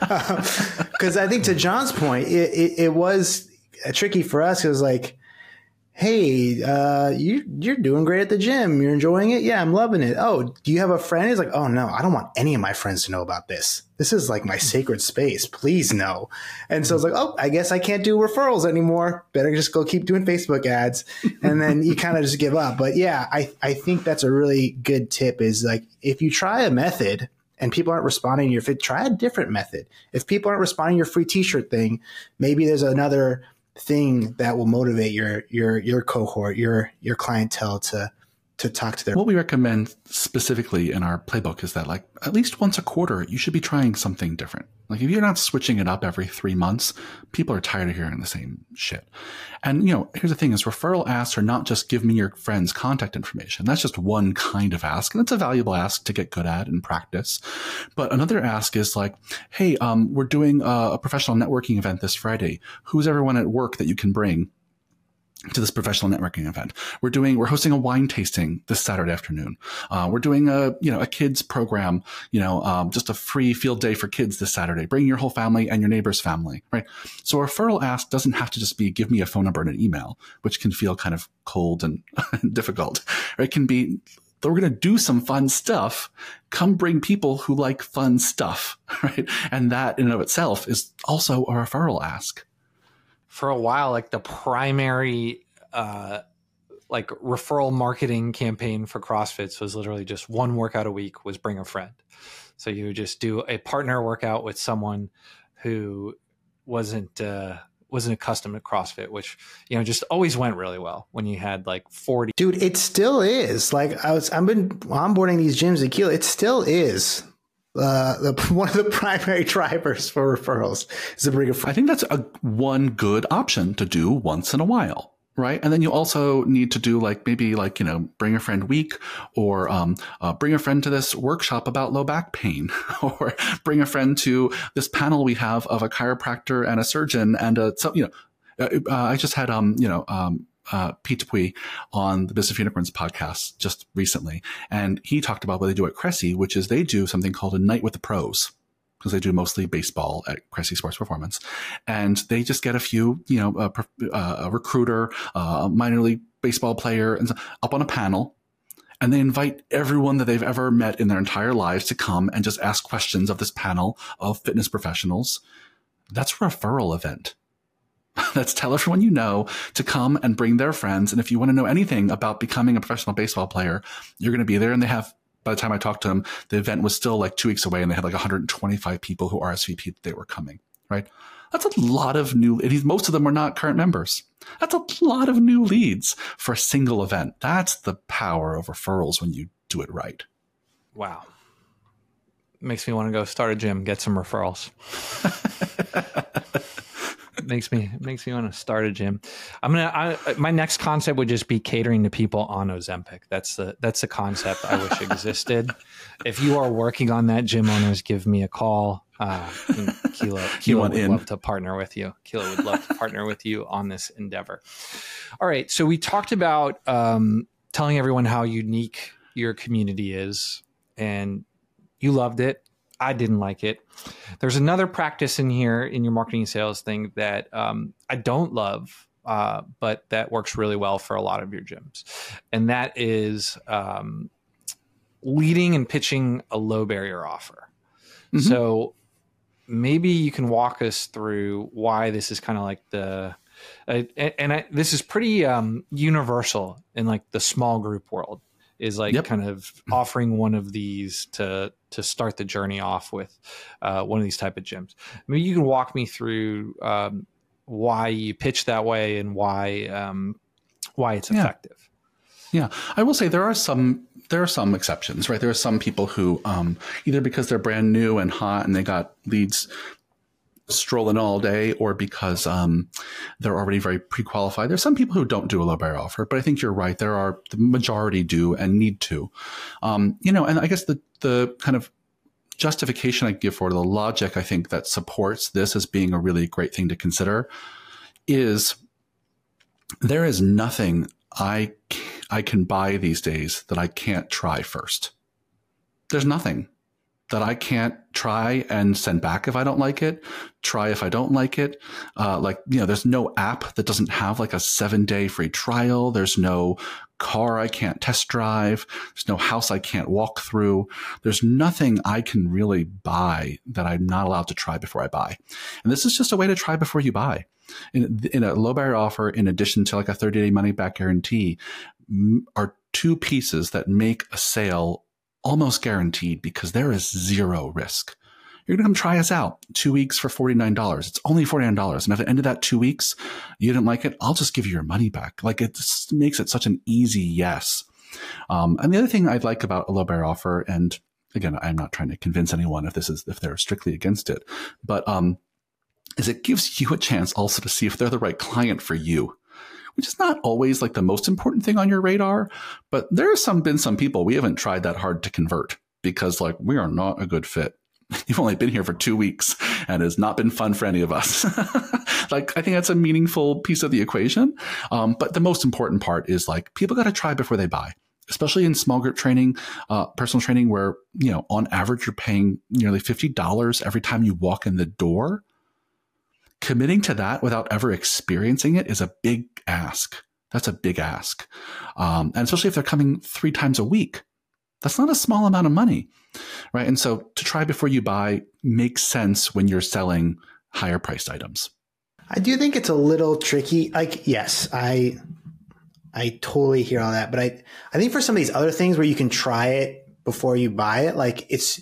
Because I think to John's point, it was tricky for us. It was like, hey, you're doing great at the gym. You're enjoying it? Yeah, I'm loving it. Oh, do you have a friend? He's like, oh, no, I don't want any of my friends to know about this. This is like my sacred space. Please no. And so I was like, oh, I guess I can't do referrals anymore. Better just go keep doing Facebook ads. And then you kind of just give up. But yeah, I think that's a really good tip is like, if you try a method and people aren't responding to your fit, try a different method. If people aren't responding to your free t-shirt thing, maybe there's another thing that will motivate your cohort, your clientele to talk to their. What we recommend specifically in our playbook is that like at least once a quarter, you should be trying something different. Like if you're not switching it up every 3 months, people are tired of hearing the same shit. And here's the thing is referral asks are not just give me your friend's contact information. That's just one kind of ask. And it's a valuable ask to get good at and practice. But another ask is like, hey, we're doing a professional networking event this Friday. Who's everyone at work that you can bring to this professional networking event? We're hosting a wine tasting this Saturday afternoon. We're doing a kids program, just a free field day for kids this Saturday. Bring your whole family and your neighbor's family, right? So a referral ask doesn't have to just be give me a phone number and an email, which can feel kind of cold and difficult. Or it can be, we're going to do some fun stuff. Come bring people who like fun stuff, right? And that in and of itself is also a referral ask. For a while, like the primary like referral marketing campaign for CrossFits was literally just one workout a week was bring a friend. So you would just do a partner workout with someone who wasn't accustomed to CrossFit, which just always went really well when you had like 40. Dude, it still is. Like I've been onboarding these gyms at Keela. It still is. One of the primary drivers for referrals is to bring a friend. I think that's one good option to do once in a while, right? And then you also need to do bring a friend week, or bring a friend to this workshop about low back pain, or bring a friend to this panel we have of a chiropractor and a surgeon and I just had Pete Dupuis on the Business of Unicorns podcast just recently. And he talked about what they do at Cressy, which is they do something called a night with the pros, because they do mostly baseball at Cressy Sports Performance. And they just get a few, a recruiter, a minor league baseball player and up on a panel. And they invite everyone that they've ever met in their entire lives to come and just ask questions of this panel of fitness professionals. That's a referral event. Let's tell everyone you know to come and bring their friends. And if you want to know anything about becoming a professional baseball player, you're going to be there. And they have, by the time I talked to them, the event was still like 2 weeks away and they had like 125 people who RSVP'd that they were coming, right? That's a lot of new, most of them are not current members. That's a lot of new leads for a single event. That's the power of referrals when you do it right. Wow. Makes me want to go start a gym, get some referrals. Makes me want to start a gym. My next concept would just be catering to people on Ozempic. That's the concept I wish existed. If you are working on that, gym owners, give me a call. Keela would love to partner with you. Keela would love to partner with you on this endeavor. All right. So we talked about telling everyone how unique your community is, and you loved it. I didn't like it. There's another practice in here in your marketing and sales thing that I don't love, but that works really well for a lot of your gyms. And that is leading and pitching a low barrier offer. Mm-hmm. So maybe you can walk us through why this is kind of like this is pretty universal in like the small group world. Is like kind of offering one of these to start the journey off with one of these type of gyms. Maybe you can walk me through why you pitch that way and why it's effective. Yeah, I will say there are some exceptions, right? There are some people who either because they're brand new and hot and they got leads strolling all day, or because they're already very pre-qualified. There's some people who don't do a low barrier offer, but I think you're right. The majority do and need to. And I guess the kind of justification I give for the logic I think that supports this as being a really great thing to consider is there is nothing I can buy these days that I can't try first. There's nothing. that I can't try and send back if I don't like it, try if I don't like it. There's no app that doesn't have like a 7-day free trial. There's no car I can't test drive. There's no house I can't walk through. There's nothing I can really buy that I'm not allowed to try before I buy. And this is just a way to try before you buy. In a low barrier offer, in addition to like a 30-day money back guarantee, are two pieces that make a sale almost guaranteed because there is zero risk. You're going to come try us out 2 weeks for $49. It's only $49. And at the end of that 2 weeks, you didn't like it, I'll just give you your money back. Like, it makes it such an easy yes. And the other thing I'd like about a low barrier offer, and again, I'm not trying to convince anyone if they're strictly against it, but is it gives you a chance also to see if they're the right client for you, which is not always like the most important thing on your radar. But there have been some people we haven't tried that hard to convert because like we are not a good fit. You've only been here for 2 weeks and it's not been fun for any of us. Like, I think that's a meaningful piece of the equation. But the most important part is like people got to try before they buy, especially in small group training, personal training, where, you know, on average, you're paying nearly $50 every time you walk in the door. Committing to that without ever experiencing it is a big ask. That's a big ask. And especially if they're coming 3 times a week, that's not a small amount of money, right? And so to try before you buy makes sense when you're selling higher priced items. I do think it's a little tricky. Like, yes, I totally hear all that. But I think for some of these other things where you can try it before you buy it, like it's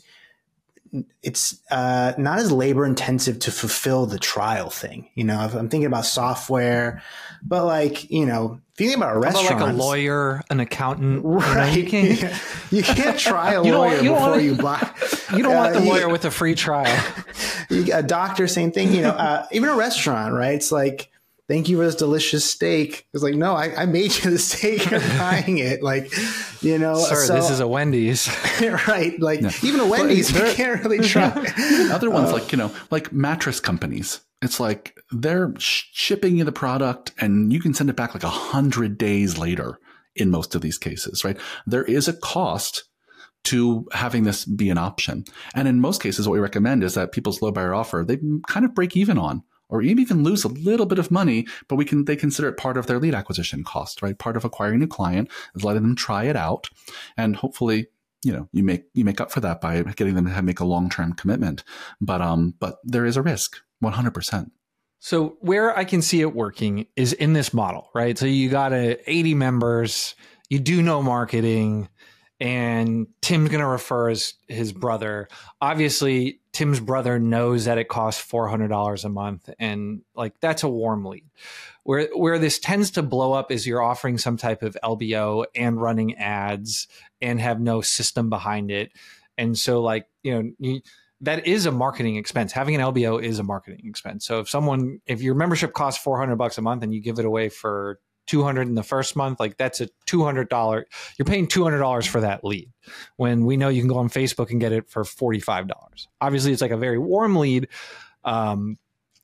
not as labor intensive to fulfill the trial thing. You know, if I'm thinking about software, but like, you know, if you think about restaurants, like a lawyer, an accountant, right? You can't try a lawyer before you buy. You don't want the lawyer with a free trial. A doctor, same thing. You know, even a restaurant, right? It's like, thank you for this delicious steak. It's like, no, I made you the steak. You're buying it. Like, you know, sir, this is a Wendy's. Right. Like, even a Wendy's, you can't really try. Other ones, like, you know, like mattress companies. It's like they're shipping you the product and you can send it back like 100 days later in most of these cases, right? There is a cost to having this be an option. And in most cases, what we recommend is that people's low barrier offer, they kind of break even on, or even lose a little bit of money, but they consider it part of their lead acquisition cost, right? Part of acquiring a new client is letting them try it out. And hopefully, you know, you make up for that by getting them to make a long-term commitment. But there is a risk, 100%. So where I can see it working is in this model, right? So you got 80 members, you do no marketing, and Tim's going to refer his brother. Obviously, Tim's brother knows that it costs $400 a month, and like that's a warm lead. Where this tends to blow up is you're offering some type of LBO and running ads and have no system behind it. And so like, you know, that is a marketing expense. Having an LBO is a marketing expense. So if your membership costs $400 a month and you give it away for $200 in the first month, like that's a $200. You're paying $200 for that lead when we know you can go on Facebook and get it for $45. Obviously, it's like a very warm lead. And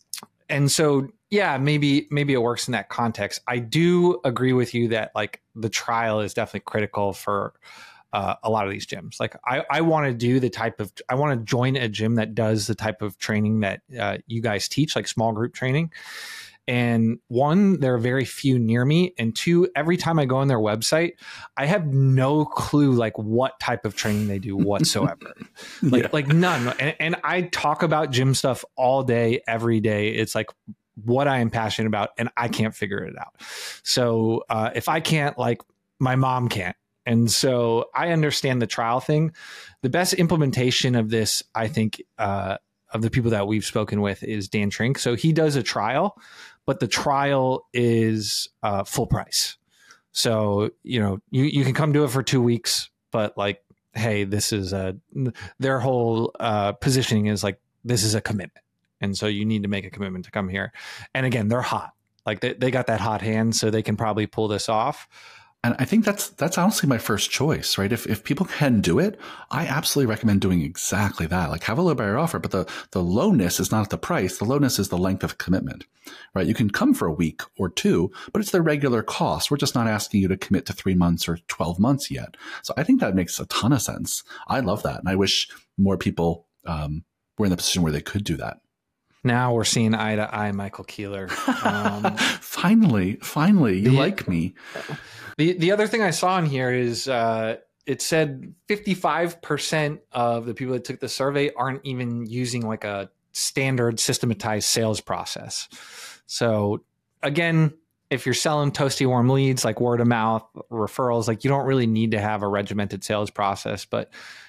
so, yeah, maybe it works in that context. I do agree with you that like the trial is definitely critical for a lot of these gyms. Like I want to do I want to join a gym that does the type of training that you guys teach, like small group training. And 1, there are very few near me. And 2, every time I go on their website, I have no clue like what type of training they do whatsoever. Like none. And I talk about gym stuff all day, every day. It's like what I am passionate about and I can't figure it out. So if I can't, like my mom can't. And so I understand the trial thing. The best implementation of this, I think, of the people that we've spoken with is Dan Trink. So he does a trial, but the trial is full price. So, you know, you can come do it for 2 weeks, but like, hey, this is their whole positioning is like, this is a commitment. And so you need to make a commitment to come here. And again, they're hot. Like they got that hot hand, so they can probably pull this off. And I think that's honestly my first choice, right? If people can do it, I absolutely recommend doing exactly that. Like have a low barrier offer, but the lowness is not the price. The lowness is the length of commitment, right? You can come for a week or 2, but it's the regular cost. We're just not asking you to commit to 3 months or 12 months yet. So I think that makes a ton of sense. I love that. And I wish more people were in the position where they could do that. Now we're seeing eye to eye, Michael Keeler. Finally, you like me. The other thing I saw in here is it said 55% of the people that took the survey aren't even using like a standard systematized sales process. So again, if you're selling toasty warm leads, like word of mouth referrals, like you don't really need to have a regimented sales process. But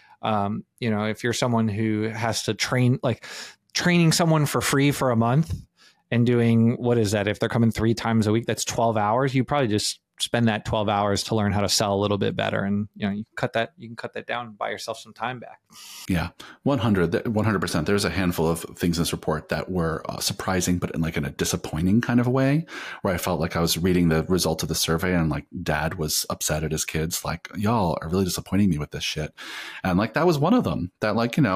if you're someone who has to training someone for free for a month and doing, what is that? If they're coming 3 times a week, that's 12 hours. You probably just spend that 12 hours to learn how to sell a little bit better. And, you can cut that down and buy yourself some time back. Yeah. 100%. There's a handful of things in this report that were surprising, but in a disappointing kind of a way, where I felt like I was reading the results of the survey and like dad was upset at his kids. Like, y'all are really disappointing me with this shit. And like, that was one of them that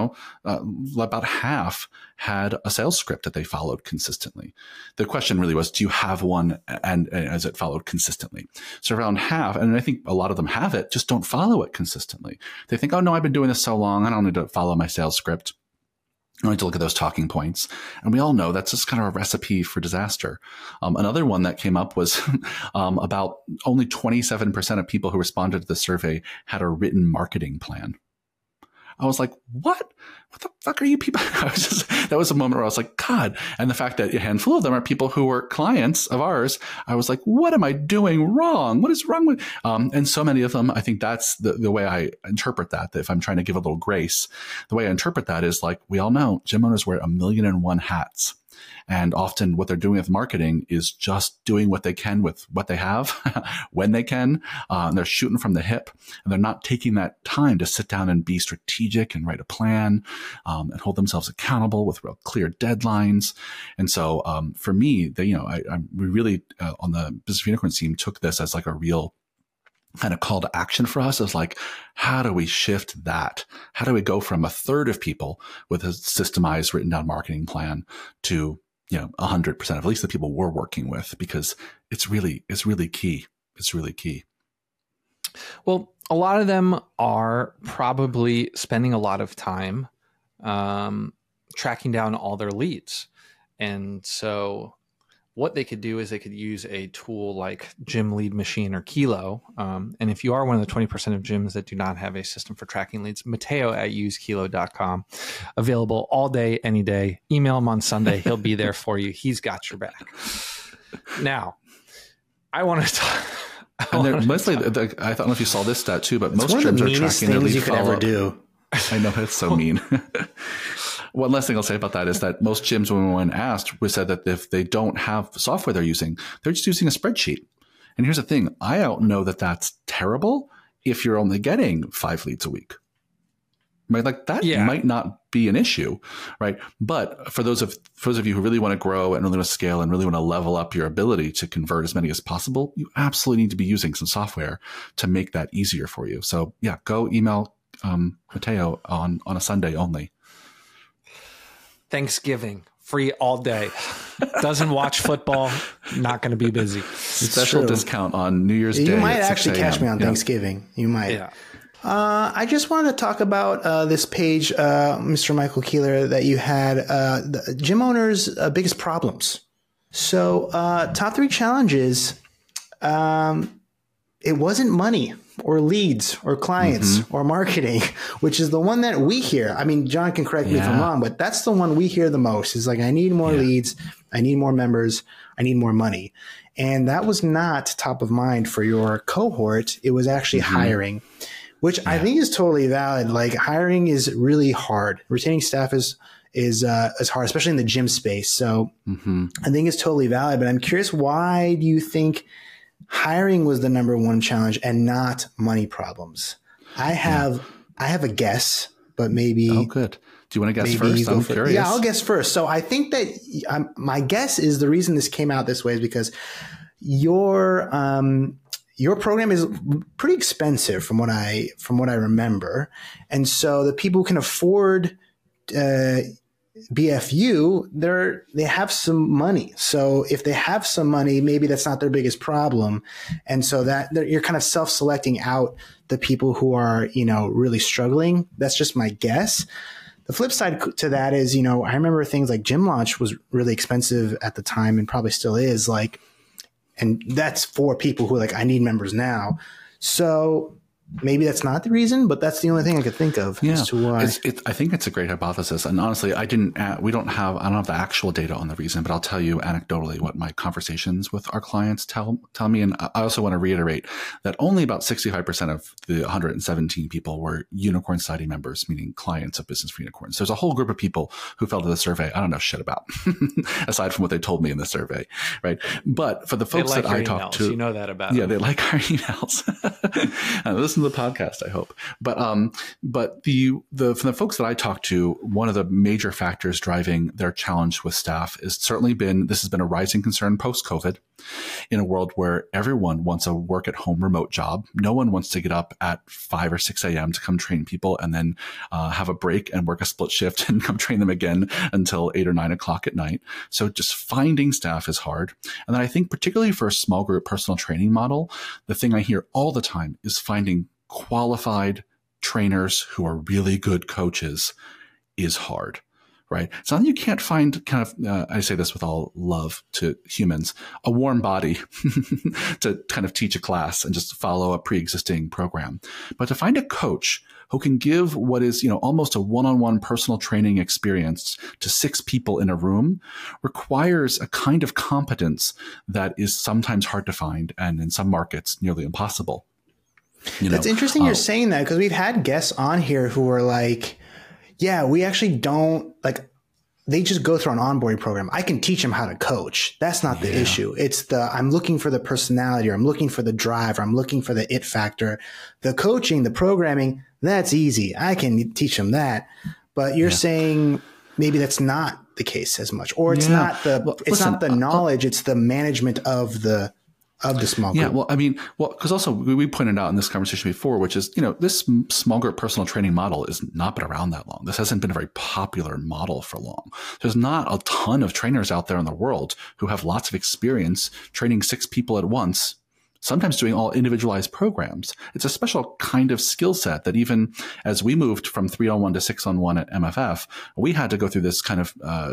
about half had a sales script that they followed consistently. The question really was, do you have one and is it followed consistently? So around half, and I think a lot of them have it, just don't follow it consistently. They think, oh no, I've been doing this so long, I don't need to follow my sales script. I need to look at those talking points. And we all know that's just kind of a recipe for disaster. Another one that came up was about only 27% of people who responded to the survey had a written marketing plan. I was like, what the fuck are you people? That was a moment where I was like, God. And the fact that a handful of them are people who were clients of ours, I was like, what am I doing wrong? What is wrong with, and so many of them, I think that's the way I interpret that if I'm trying to give a little grace, the way I interpret that is like, we all know gym owners wear 1,000,001 hats. And often what they're doing with marketing is just doing what they can with what they have when they can. And they're shooting from the hip and they're not taking that time to sit down and be strategic and write a plan and hold themselves accountable with real clear deadlines. And so for me, we really on the Business for Unicorns team took this as like a real kind of call to action for us. Is like, how do we shift that? How do we go from a third of people with a systemized written down marketing plan to 100% of at least the people we're working with, because it's really key. It's really key. Well, a lot of them are probably spending a lot of time tracking down all their leads. And so what they could do is they could use a tool like Gym Lead Machine or Kilo. And if you are one of the 20% of gyms that do not have a system for tracking leads, Matteo at usekilo.com, available all day, any day. Email him on Sunday. He'll be there for you. He's got your back. Now, I want to talk. Mostly, I don't know if you saw this stat too, but most gyms are tracking their lead you could ever do. I know, it's so mean. One last thing I'll say about that is that most gyms, when asked, we said that if they don't have software they're using, they're just using a spreadsheet. And here's the thing. I don't know that that's terrible if you're only getting 5 leads a week. Right? Like that might not be an issue, right? But for those of you who really want to grow and really want to scale and really want to level up your ability to convert as many as possible, you absolutely need to be using some software to make that easier for you. So yeah, go email Matteo on a Sunday only. Thanksgiving, free all day. Doesn't watch football, not going to be busy. Special discount on New Year's Day. You might actually catch me on Thanksgiving. You might. Yeah. I just wanted to talk about this page, Mr. Michael Keeler, that you had, the gym owners' biggest problems. So top 3 challenges, it wasn't money or leads or clients or marketing, which is the one that we hear. I mean, John can correct me if I'm wrong, but that's the one we hear the most. Is like, I need more leads, I need more members, I need more money. And that was not top of mind for your cohort. It was actually hiring, which I think is totally valid. Like, hiring is really hard. Retaining staff is hard, especially in the gym space. So I think it's totally valid, but I'm curious, why do you think hiring was the number 1 challenge and not money problems? I have a guess, but maybe. Oh, good. Do you want to guess first? I'm curious. Yeah, I'll guess first. So I think that my guess is the reason this came out this way is because your program is pretty expensive from what I remember, and so the people who can afford BFU, they have some money. So if they have some money, maybe that's not their biggest problem. And so that you're kind of self-selecting out the people who are, really struggling. That's just my guess. The flip side to that is, I remember things like Gym Launch was really expensive at the time and probably still is, and that's for people who are like, I need members now. So maybe that's not the reason, but that's the only thing I could think of as to why. I think it's a great hypothesis. And honestly, I don't have the actual data on the reason, but I'll tell you anecdotally what my conversations with our clients tell me. And I also want to reiterate that only about 65% of the 117 people were Unicorn Society members, meaning clients of Business for Unicorns. There's a whole group of people who fell to the survey I don't know shit about, aside from what they told me in the survey, right? But for the folks that I talked to, you know that about them. They like our emails. Listen to the podcast, I hope. But from the folks that I talked to, one of the major factors driving their challenge with staff has certainly been a rising concern post-COVID in a world where everyone wants a work at home remote job. No one wants to get up at 5 or 6 a.m. to come train people and then have a break and work a split shift and come train them again until 8 or 9 o'clock at night. So just finding staff is hard. And then I think particularly for a small group personal training model, the thing I hear all the time is finding qualified trainers who are really good coaches is hard, right? It's not that you can't find I say this with all love to humans, a warm body to kind of teach a class and just follow a pre-existing program. But to find a coach who can give what is, almost a one-on-one personal training experience to 6 people in a room requires a kind of competence that is sometimes hard to find and in some markets nearly impossible. That's interesting you're saying that, because we've had guests on here who are like, yeah, we actually don't they just go through an onboarding program. I can teach them how to coach. That's not the issue. It's I'm looking for the personality, or I'm looking for the drive, or I'm looking for the it factor. The coaching, the programming, that's easy. I can teach them that. But you're saying maybe that's not the case as much, or it's not not the knowledge, it's the management of the small group. Yeah, because also we pointed out in this conversation before, which is, this small group personal training model has not been around that long. This hasn't been a very popular model for long. There's not a ton of trainers out there in the world who have lots of experience training 6 people at once, sometimes doing all individualized programs. It's a special kind of skill set that even as we moved from 3-on-1 to 6-on-1 at MFF, we had to go through this kind of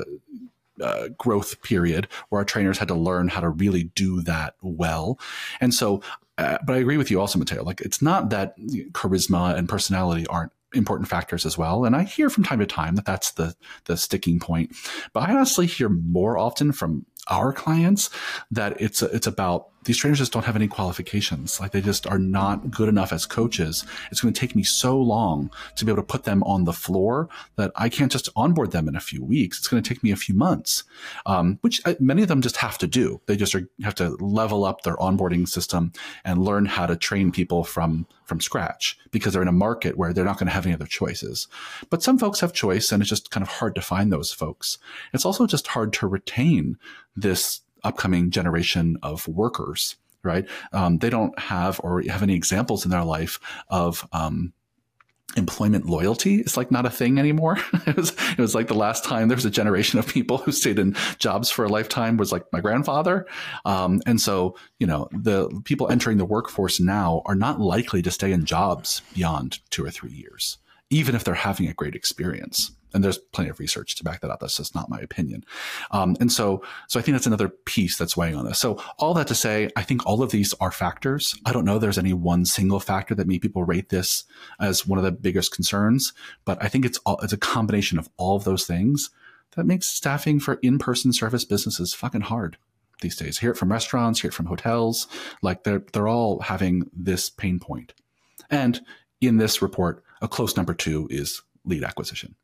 growth period where our trainers had to learn how to really do that well. And so, but I agree with you also, Matteo, it's not that charisma and personality aren't important factors as well. And I hear from time to time that that's the sticking point. But I honestly hear more often from our clients that it's about these trainers just don't have any qualifications. They just are not good enough as coaches. It's going to take me so long to be able to put them on the floor that I can't just onboard them in a few weeks. It's going to take me a few months, which many of them just have to do. They just have to level up their onboarding system and learn how to train people from scratch, because they're in a market where they're not going to have any other choices. But some folks have choice, and it's just kind of hard to find those folks. It's also just hard to retain this upcoming generation of workers, right? They don't have any examples in their life of employment loyalty. It's not a thing anymore. It was like the last time there was a generation of people who stayed in jobs for a lifetime was my grandfather. And so, the people entering the workforce now are not likely to stay in jobs beyond 2 or 3 years, even if they're having a great experience. And there's plenty of research to back that up. That's just not my opinion. And so I think that's another piece that's weighing on this. So all that to say, I think all of these are factors. I don't know if there's any one single factor that made people rate this as one of the biggest concerns, but I think it's a combination of all of those things that makes staffing for in-person service businesses fucking hard these days. Hear it from restaurants, hear it from hotels. They're all having this pain point. And in this report, a close number 2 is lead acquisition.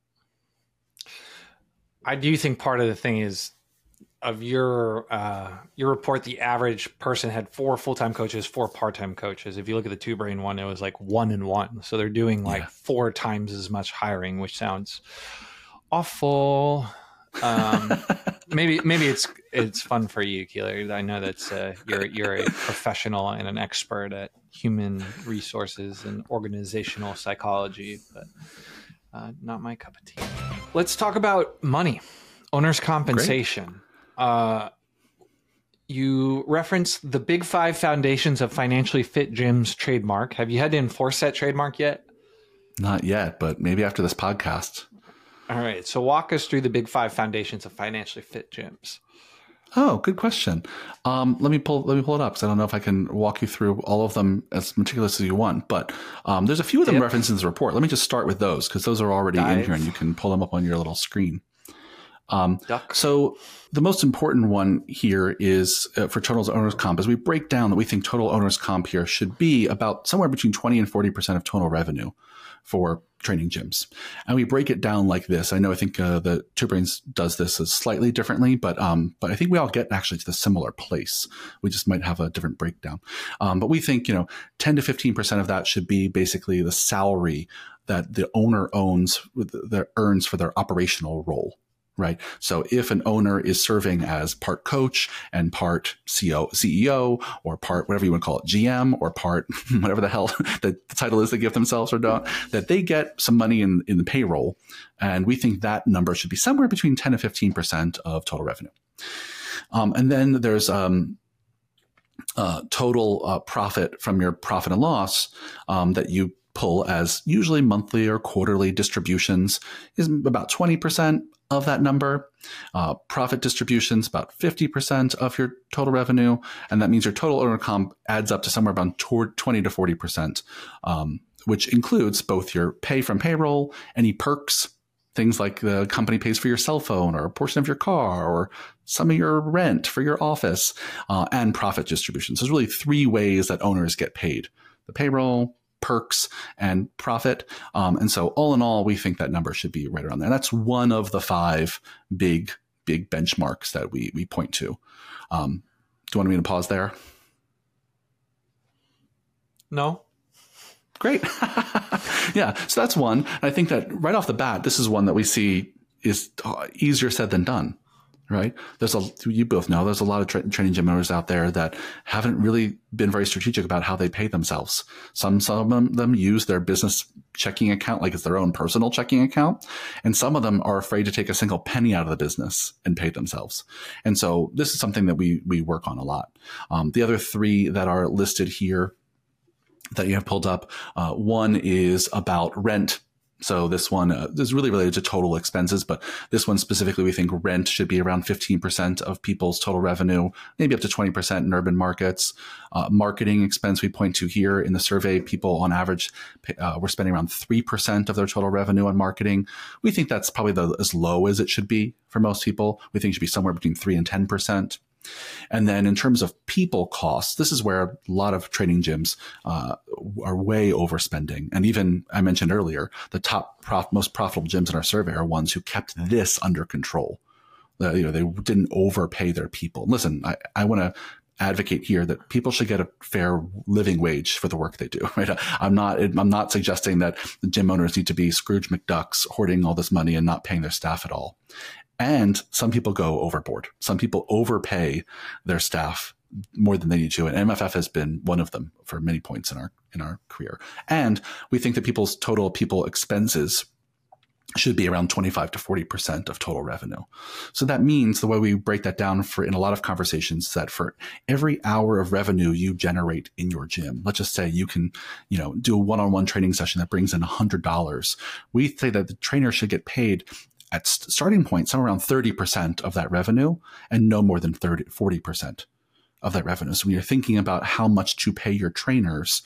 I do think part of the thing is of your report, the average person had 4 full-time coaches, 4 part-time coaches. If you look at the Two Brain one, it was 1 and 1. So they're doing 4 times as much hiring, which sounds awful. Maybe it's fun for you, Keeler. I know that's you're a professional and an expert at human resources and organizational psychology, but not my cup of tea. Let's talk about money, owner's compensation. You referenced the Big Five Foundations of Financially Fit Gyms trademark. Have you had to enforce that trademark yet? Not yet, but maybe after this podcast. All right. So walk us through the Big Five Foundations of Financially Fit Gyms. Oh, good question. Let me pull it up because I don't know if I can walk you through all of them as meticulous as you want. But there's a few of them referenced in this report. Let me just start with those because those are already in here and you can pull them up on your little screen. So the most important one here is for total owner's comp, as we break down that we think total owner's comp here should be about somewhere between 20 and 40% of total revenue for training gyms. And we break it down like this. I think the Two Brains does this slightly differently, but I think we all get actually to the similar place. We just might have a different breakdown. But we think, 10 to 15% of that should be basically the salary that the owner earns for their operational role. Right. So if an owner is serving as part coach and part CEO or part whatever you want to call it, GM or part whatever the hell the title is they give themselves or don't, that they get some money in the payroll. And we think that number should be somewhere between 10 to 15% of total revenue. And then there's total profit from your profit and loss that you pull as usually monthly or quarterly distributions is about 20% of that number. Profit distributions, about 50% of your total revenue. And that means your total owner comp adds up to somewhere around 20 to 40%, which includes both your pay from payroll, any perks, things like the company pays for your cell phone or a portion of your car or some of your rent for your office, and profit distributions. So there's really three ways that owners get paid: the payroll, perks, and profit. And so all in all, we think that number should be right around there. And that's one of the five big benchmarks that we point to. Do you want me to pause there? No. Great. Yeah. So that's one. I think that right off the bat, this is one that we see is easier said than done. Right. You both know there's a lot of training gym owners out there that haven't really been very strategic about how they pay themselves. Some of them use their business checking account like it's their own personal checking account. And some of them are afraid to take a single penny out of the business and pay themselves. And so this is something that we work on a lot. The other three that are listed here that you have pulled up, one is about rent. So this one is really related to total expenses, but this one specifically, we think rent should be around 15% of people's total revenue, maybe up to 20% in urban markets. Marketing expense we point to here in the survey, people on average were spending around 3% of their total revenue on marketing. We think that's probably as low as it should be for most people. We think it should be somewhere between 3 and 10%. And then in terms of people costs, this is where a lot of training gyms are way overspending. And even I mentioned earlier, the top most profitable gyms in our survey are ones who kept this under control. They didn't overpay their people. Listen, I want to advocate here that people should get a fair living wage for the work they do. Right? I'm not suggesting that the gym owners need to be Scrooge McDucks hoarding all this money and not paying their staff at all. And some people go overboard. Some people overpay their staff more than they need to. And MFF has been one of them for many points in our career. And we think that people's total people expenses should be around 25 to 40% of total revenue. So that means the way we break that down in a lot of conversations is that for every hour of revenue you generate in your gym, let's just say you can, do a one-on-one training session that brings in $100. We say that the trainer should get paid at starting point, somewhere around 30% of that revenue and no more than 40% of that revenue. So when you're thinking about how much to pay your trainers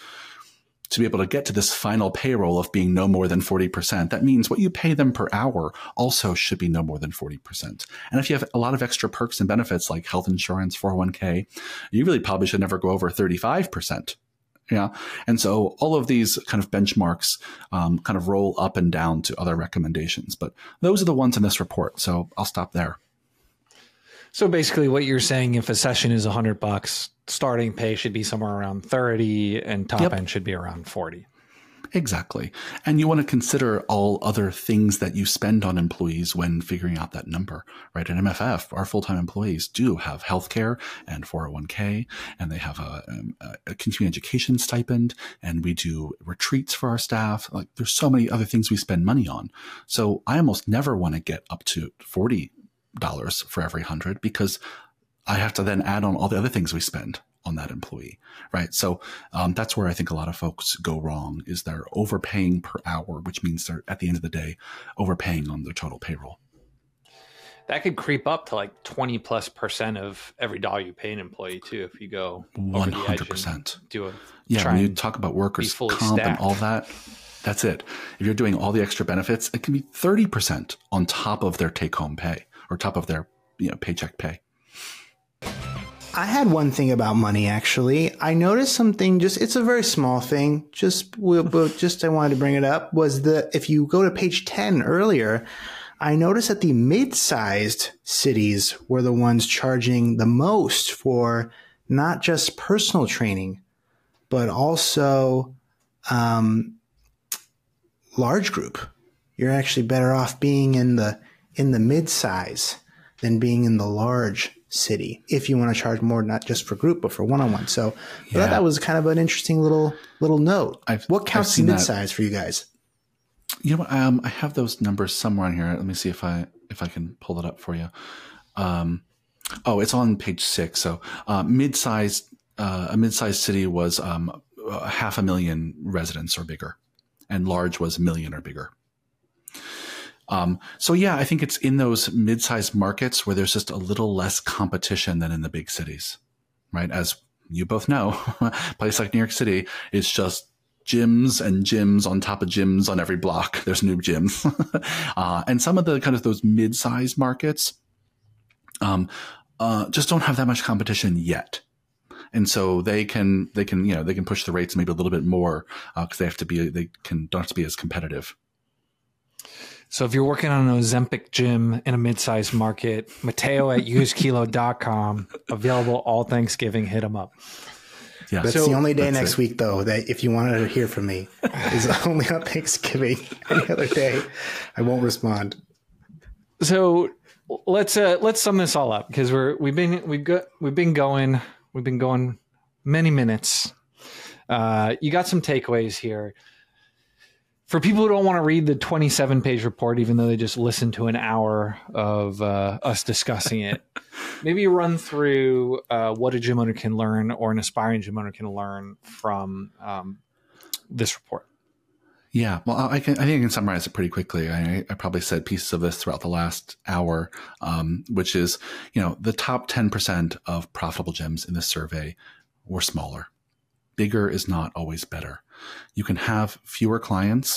to be able to get to this final payroll of being no more than 40%, that means what you pay them per hour also should be no more than 40%. And if you have a lot of extra perks and benefits like health insurance, 401k, you really probably should never go over 35%. Yeah. And so all of these kind of benchmarks kind of roll up and down to other recommendations. But those are the ones in this report. So I'll stop there. So basically what you're saying, if a session is $100, starting pay should be somewhere around 30 and top end should be around 40. Exactly. And you want to consider all other things that you spend on employees when figuring out that number, right? At MFF, our full-time employees do have healthcare and 401k, and they have a continuing education stipend, and we do retreats for our staff. Like, there's so many other things we spend money on. So I almost never want to get up to $40 for every 100, because I have to then add on all the other things we spend on that employee, right? So that's where I think a lot of folks go wrong, is they're overpaying per hour, which means they're, at the end of the day, overpaying on their total payroll. That could creep up to like 20+% of every dollar you pay an employee too, if you go 100%. Do a when you talk about workers' comp stacked and all that, that's it. If you're doing all the extra benefits, it can be 30% on top of their take-home pay, or top of their paycheck pay. I had one thing about money, actually. I noticed something, it's a very small thing. I wanted to bring it up, was if you go to page 10 earlier, I noticed that the mid-sized cities were the ones charging the most for not just personal training, but also large group. You're actually better off being in the mid-size than being in the large city, if you want to charge more, not just for group, but for one-on-one. So I thought that was kind of an interesting little note. What counts as mid-size for you guys? You know what? I have those numbers somewhere on here. Let me see if I can pull it up for you. It's on page 6. So a mid-sized city was 500,000 residents or bigger, and large was 1 million or bigger. I think it's in those mid-sized markets where there's just a little less competition than in the big cities, right? As you both know, a place like New York City is just gyms and gyms on top of gyms on every block. There's new gyms. And some of the kind of those mid-sized markets just don't have that much competition yet. And so they can push the rates maybe a little bit more because don't have to be as competitive. So if you're working on an Ozempic gym in a mid-sized market, Matteo at usekilo.com, available all Thanksgiving, hit him up. Yeah. That's the only day next week, though, that if you wanted to hear from me, is only on Thanksgiving. Any other day, I won't respond. So let's sum this all up, because we've been going many minutes. You got some takeaways here. For people who don't want to read the 27-page report, even though they just listened to an hour of us discussing it, maybe you run through what a gym owner can learn, or an aspiring gym owner can learn from this report. Yeah, well, I think I can summarize it pretty quickly. I probably said pieces of this throughout the last hour, which is, the top 10% of profitable gyms in this survey were smaller. Bigger is not always better. You can have fewer clients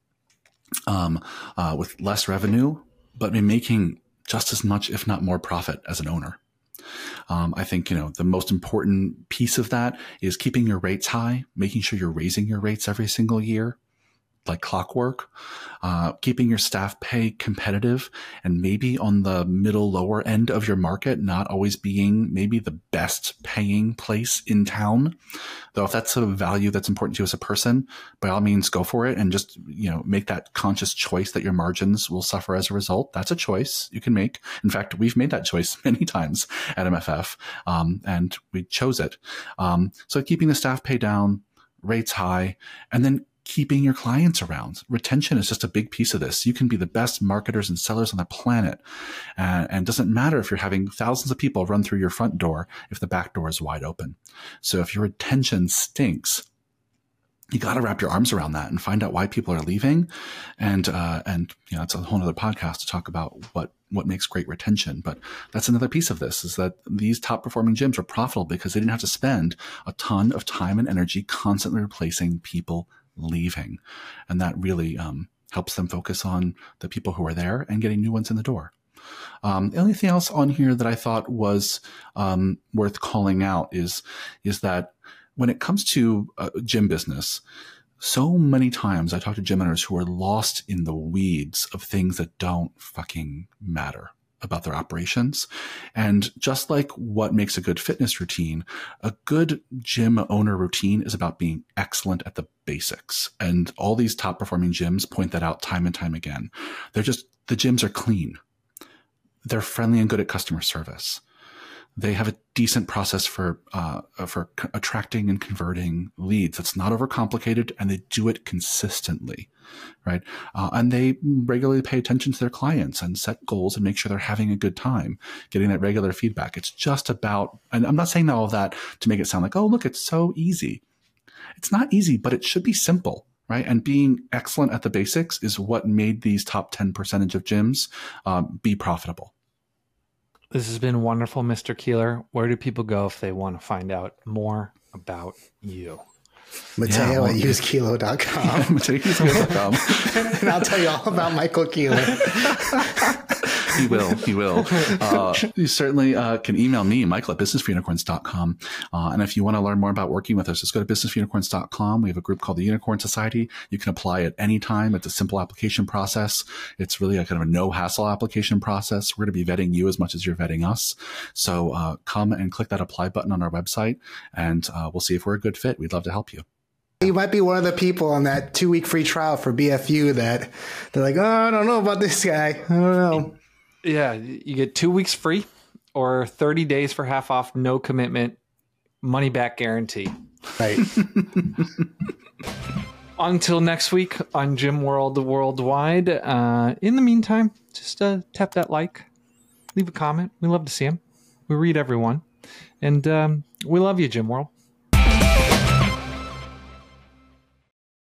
with less revenue, but be making just as much, if not more, profit as an owner. I think, the most important piece of that is keeping your rates high, making sure you're raising your rates every single year, like clockwork, keeping your staff pay competitive, and maybe on the middle lower end of your market, not always being maybe the best paying place in town. Though if that's a value that's important to you as a person, by all means go for it, and just, make that conscious choice that your margins will suffer as a result. That's a choice you can make. In fact, we've made that choice many times at MFF, and we chose it. So keeping the staff pay down, rates high, and then keeping your clients around. Retention is just a big piece of this. You can be the best marketers and sellers on the planet. And it doesn't matter if you're having thousands of people run through your front door if the back door is wide open. So if your retention stinks, you got to wrap your arms around that and find out why people are leaving. And it's a whole other podcast to talk about what makes great retention. But that's another piece of this, is that these top performing gyms are profitable because they didn't have to spend a ton of time and energy constantly replacing people leaving. And that really helps them focus on the people who are there and getting new ones in the door. The only thing else on here that I thought was worth calling out is that when it comes to gym business, so many times I talk to gym owners who are lost in the weeds of things that don't fucking matter. about their operations. And just like what makes a good fitness routine, a good gym owner routine is about being excellent at the basics. And all these top performing gyms point that out time and time again. The gyms are clean. They're friendly and good at customer service. They have a decent process for attracting and converting leads. It's not overcomplicated, and they do it consistently, right? And they regularly pay attention to their clients and set goals and make sure they're having a good time, getting that regular feedback. It's just about, and I'm not saying all of that to make it sound like, oh, look, it's so easy. It's not easy, but it should be simple, right? And being excellent at the basics is what made these top 10% of gyms be profitable. This has been wonderful, Mr. Keeler. Where do people go if they want to find out more about you? Mateo at usekilo.com. MateoUseKilo.com. And I'll tell you all about Michael Keeler. He will. You certainly can email me, Michael at businessforunicorns.com. And if you want to learn more about working with us, just go to businessforunicorns.com. We have a group called the Unicorn Society. You can apply at any time. It's a simple application process. It's really a kind of a no hassle application process. We're going to be vetting you as much as you're vetting us. So come and click that apply button on our website, and we'll see if we're a good fit. We'd love to help you. You might be one of the people on that 2-week free trial for BFU that they're like, oh, I don't know about this guy. I don't know. Yeah, you get 2 weeks free or 30 days for half off, no commitment, money back guarantee. Right. Until next week on Gym World Worldwide. In the meantime, just tap that like, leave a comment. We love to see them. We read everyone. And we love you, Gym World.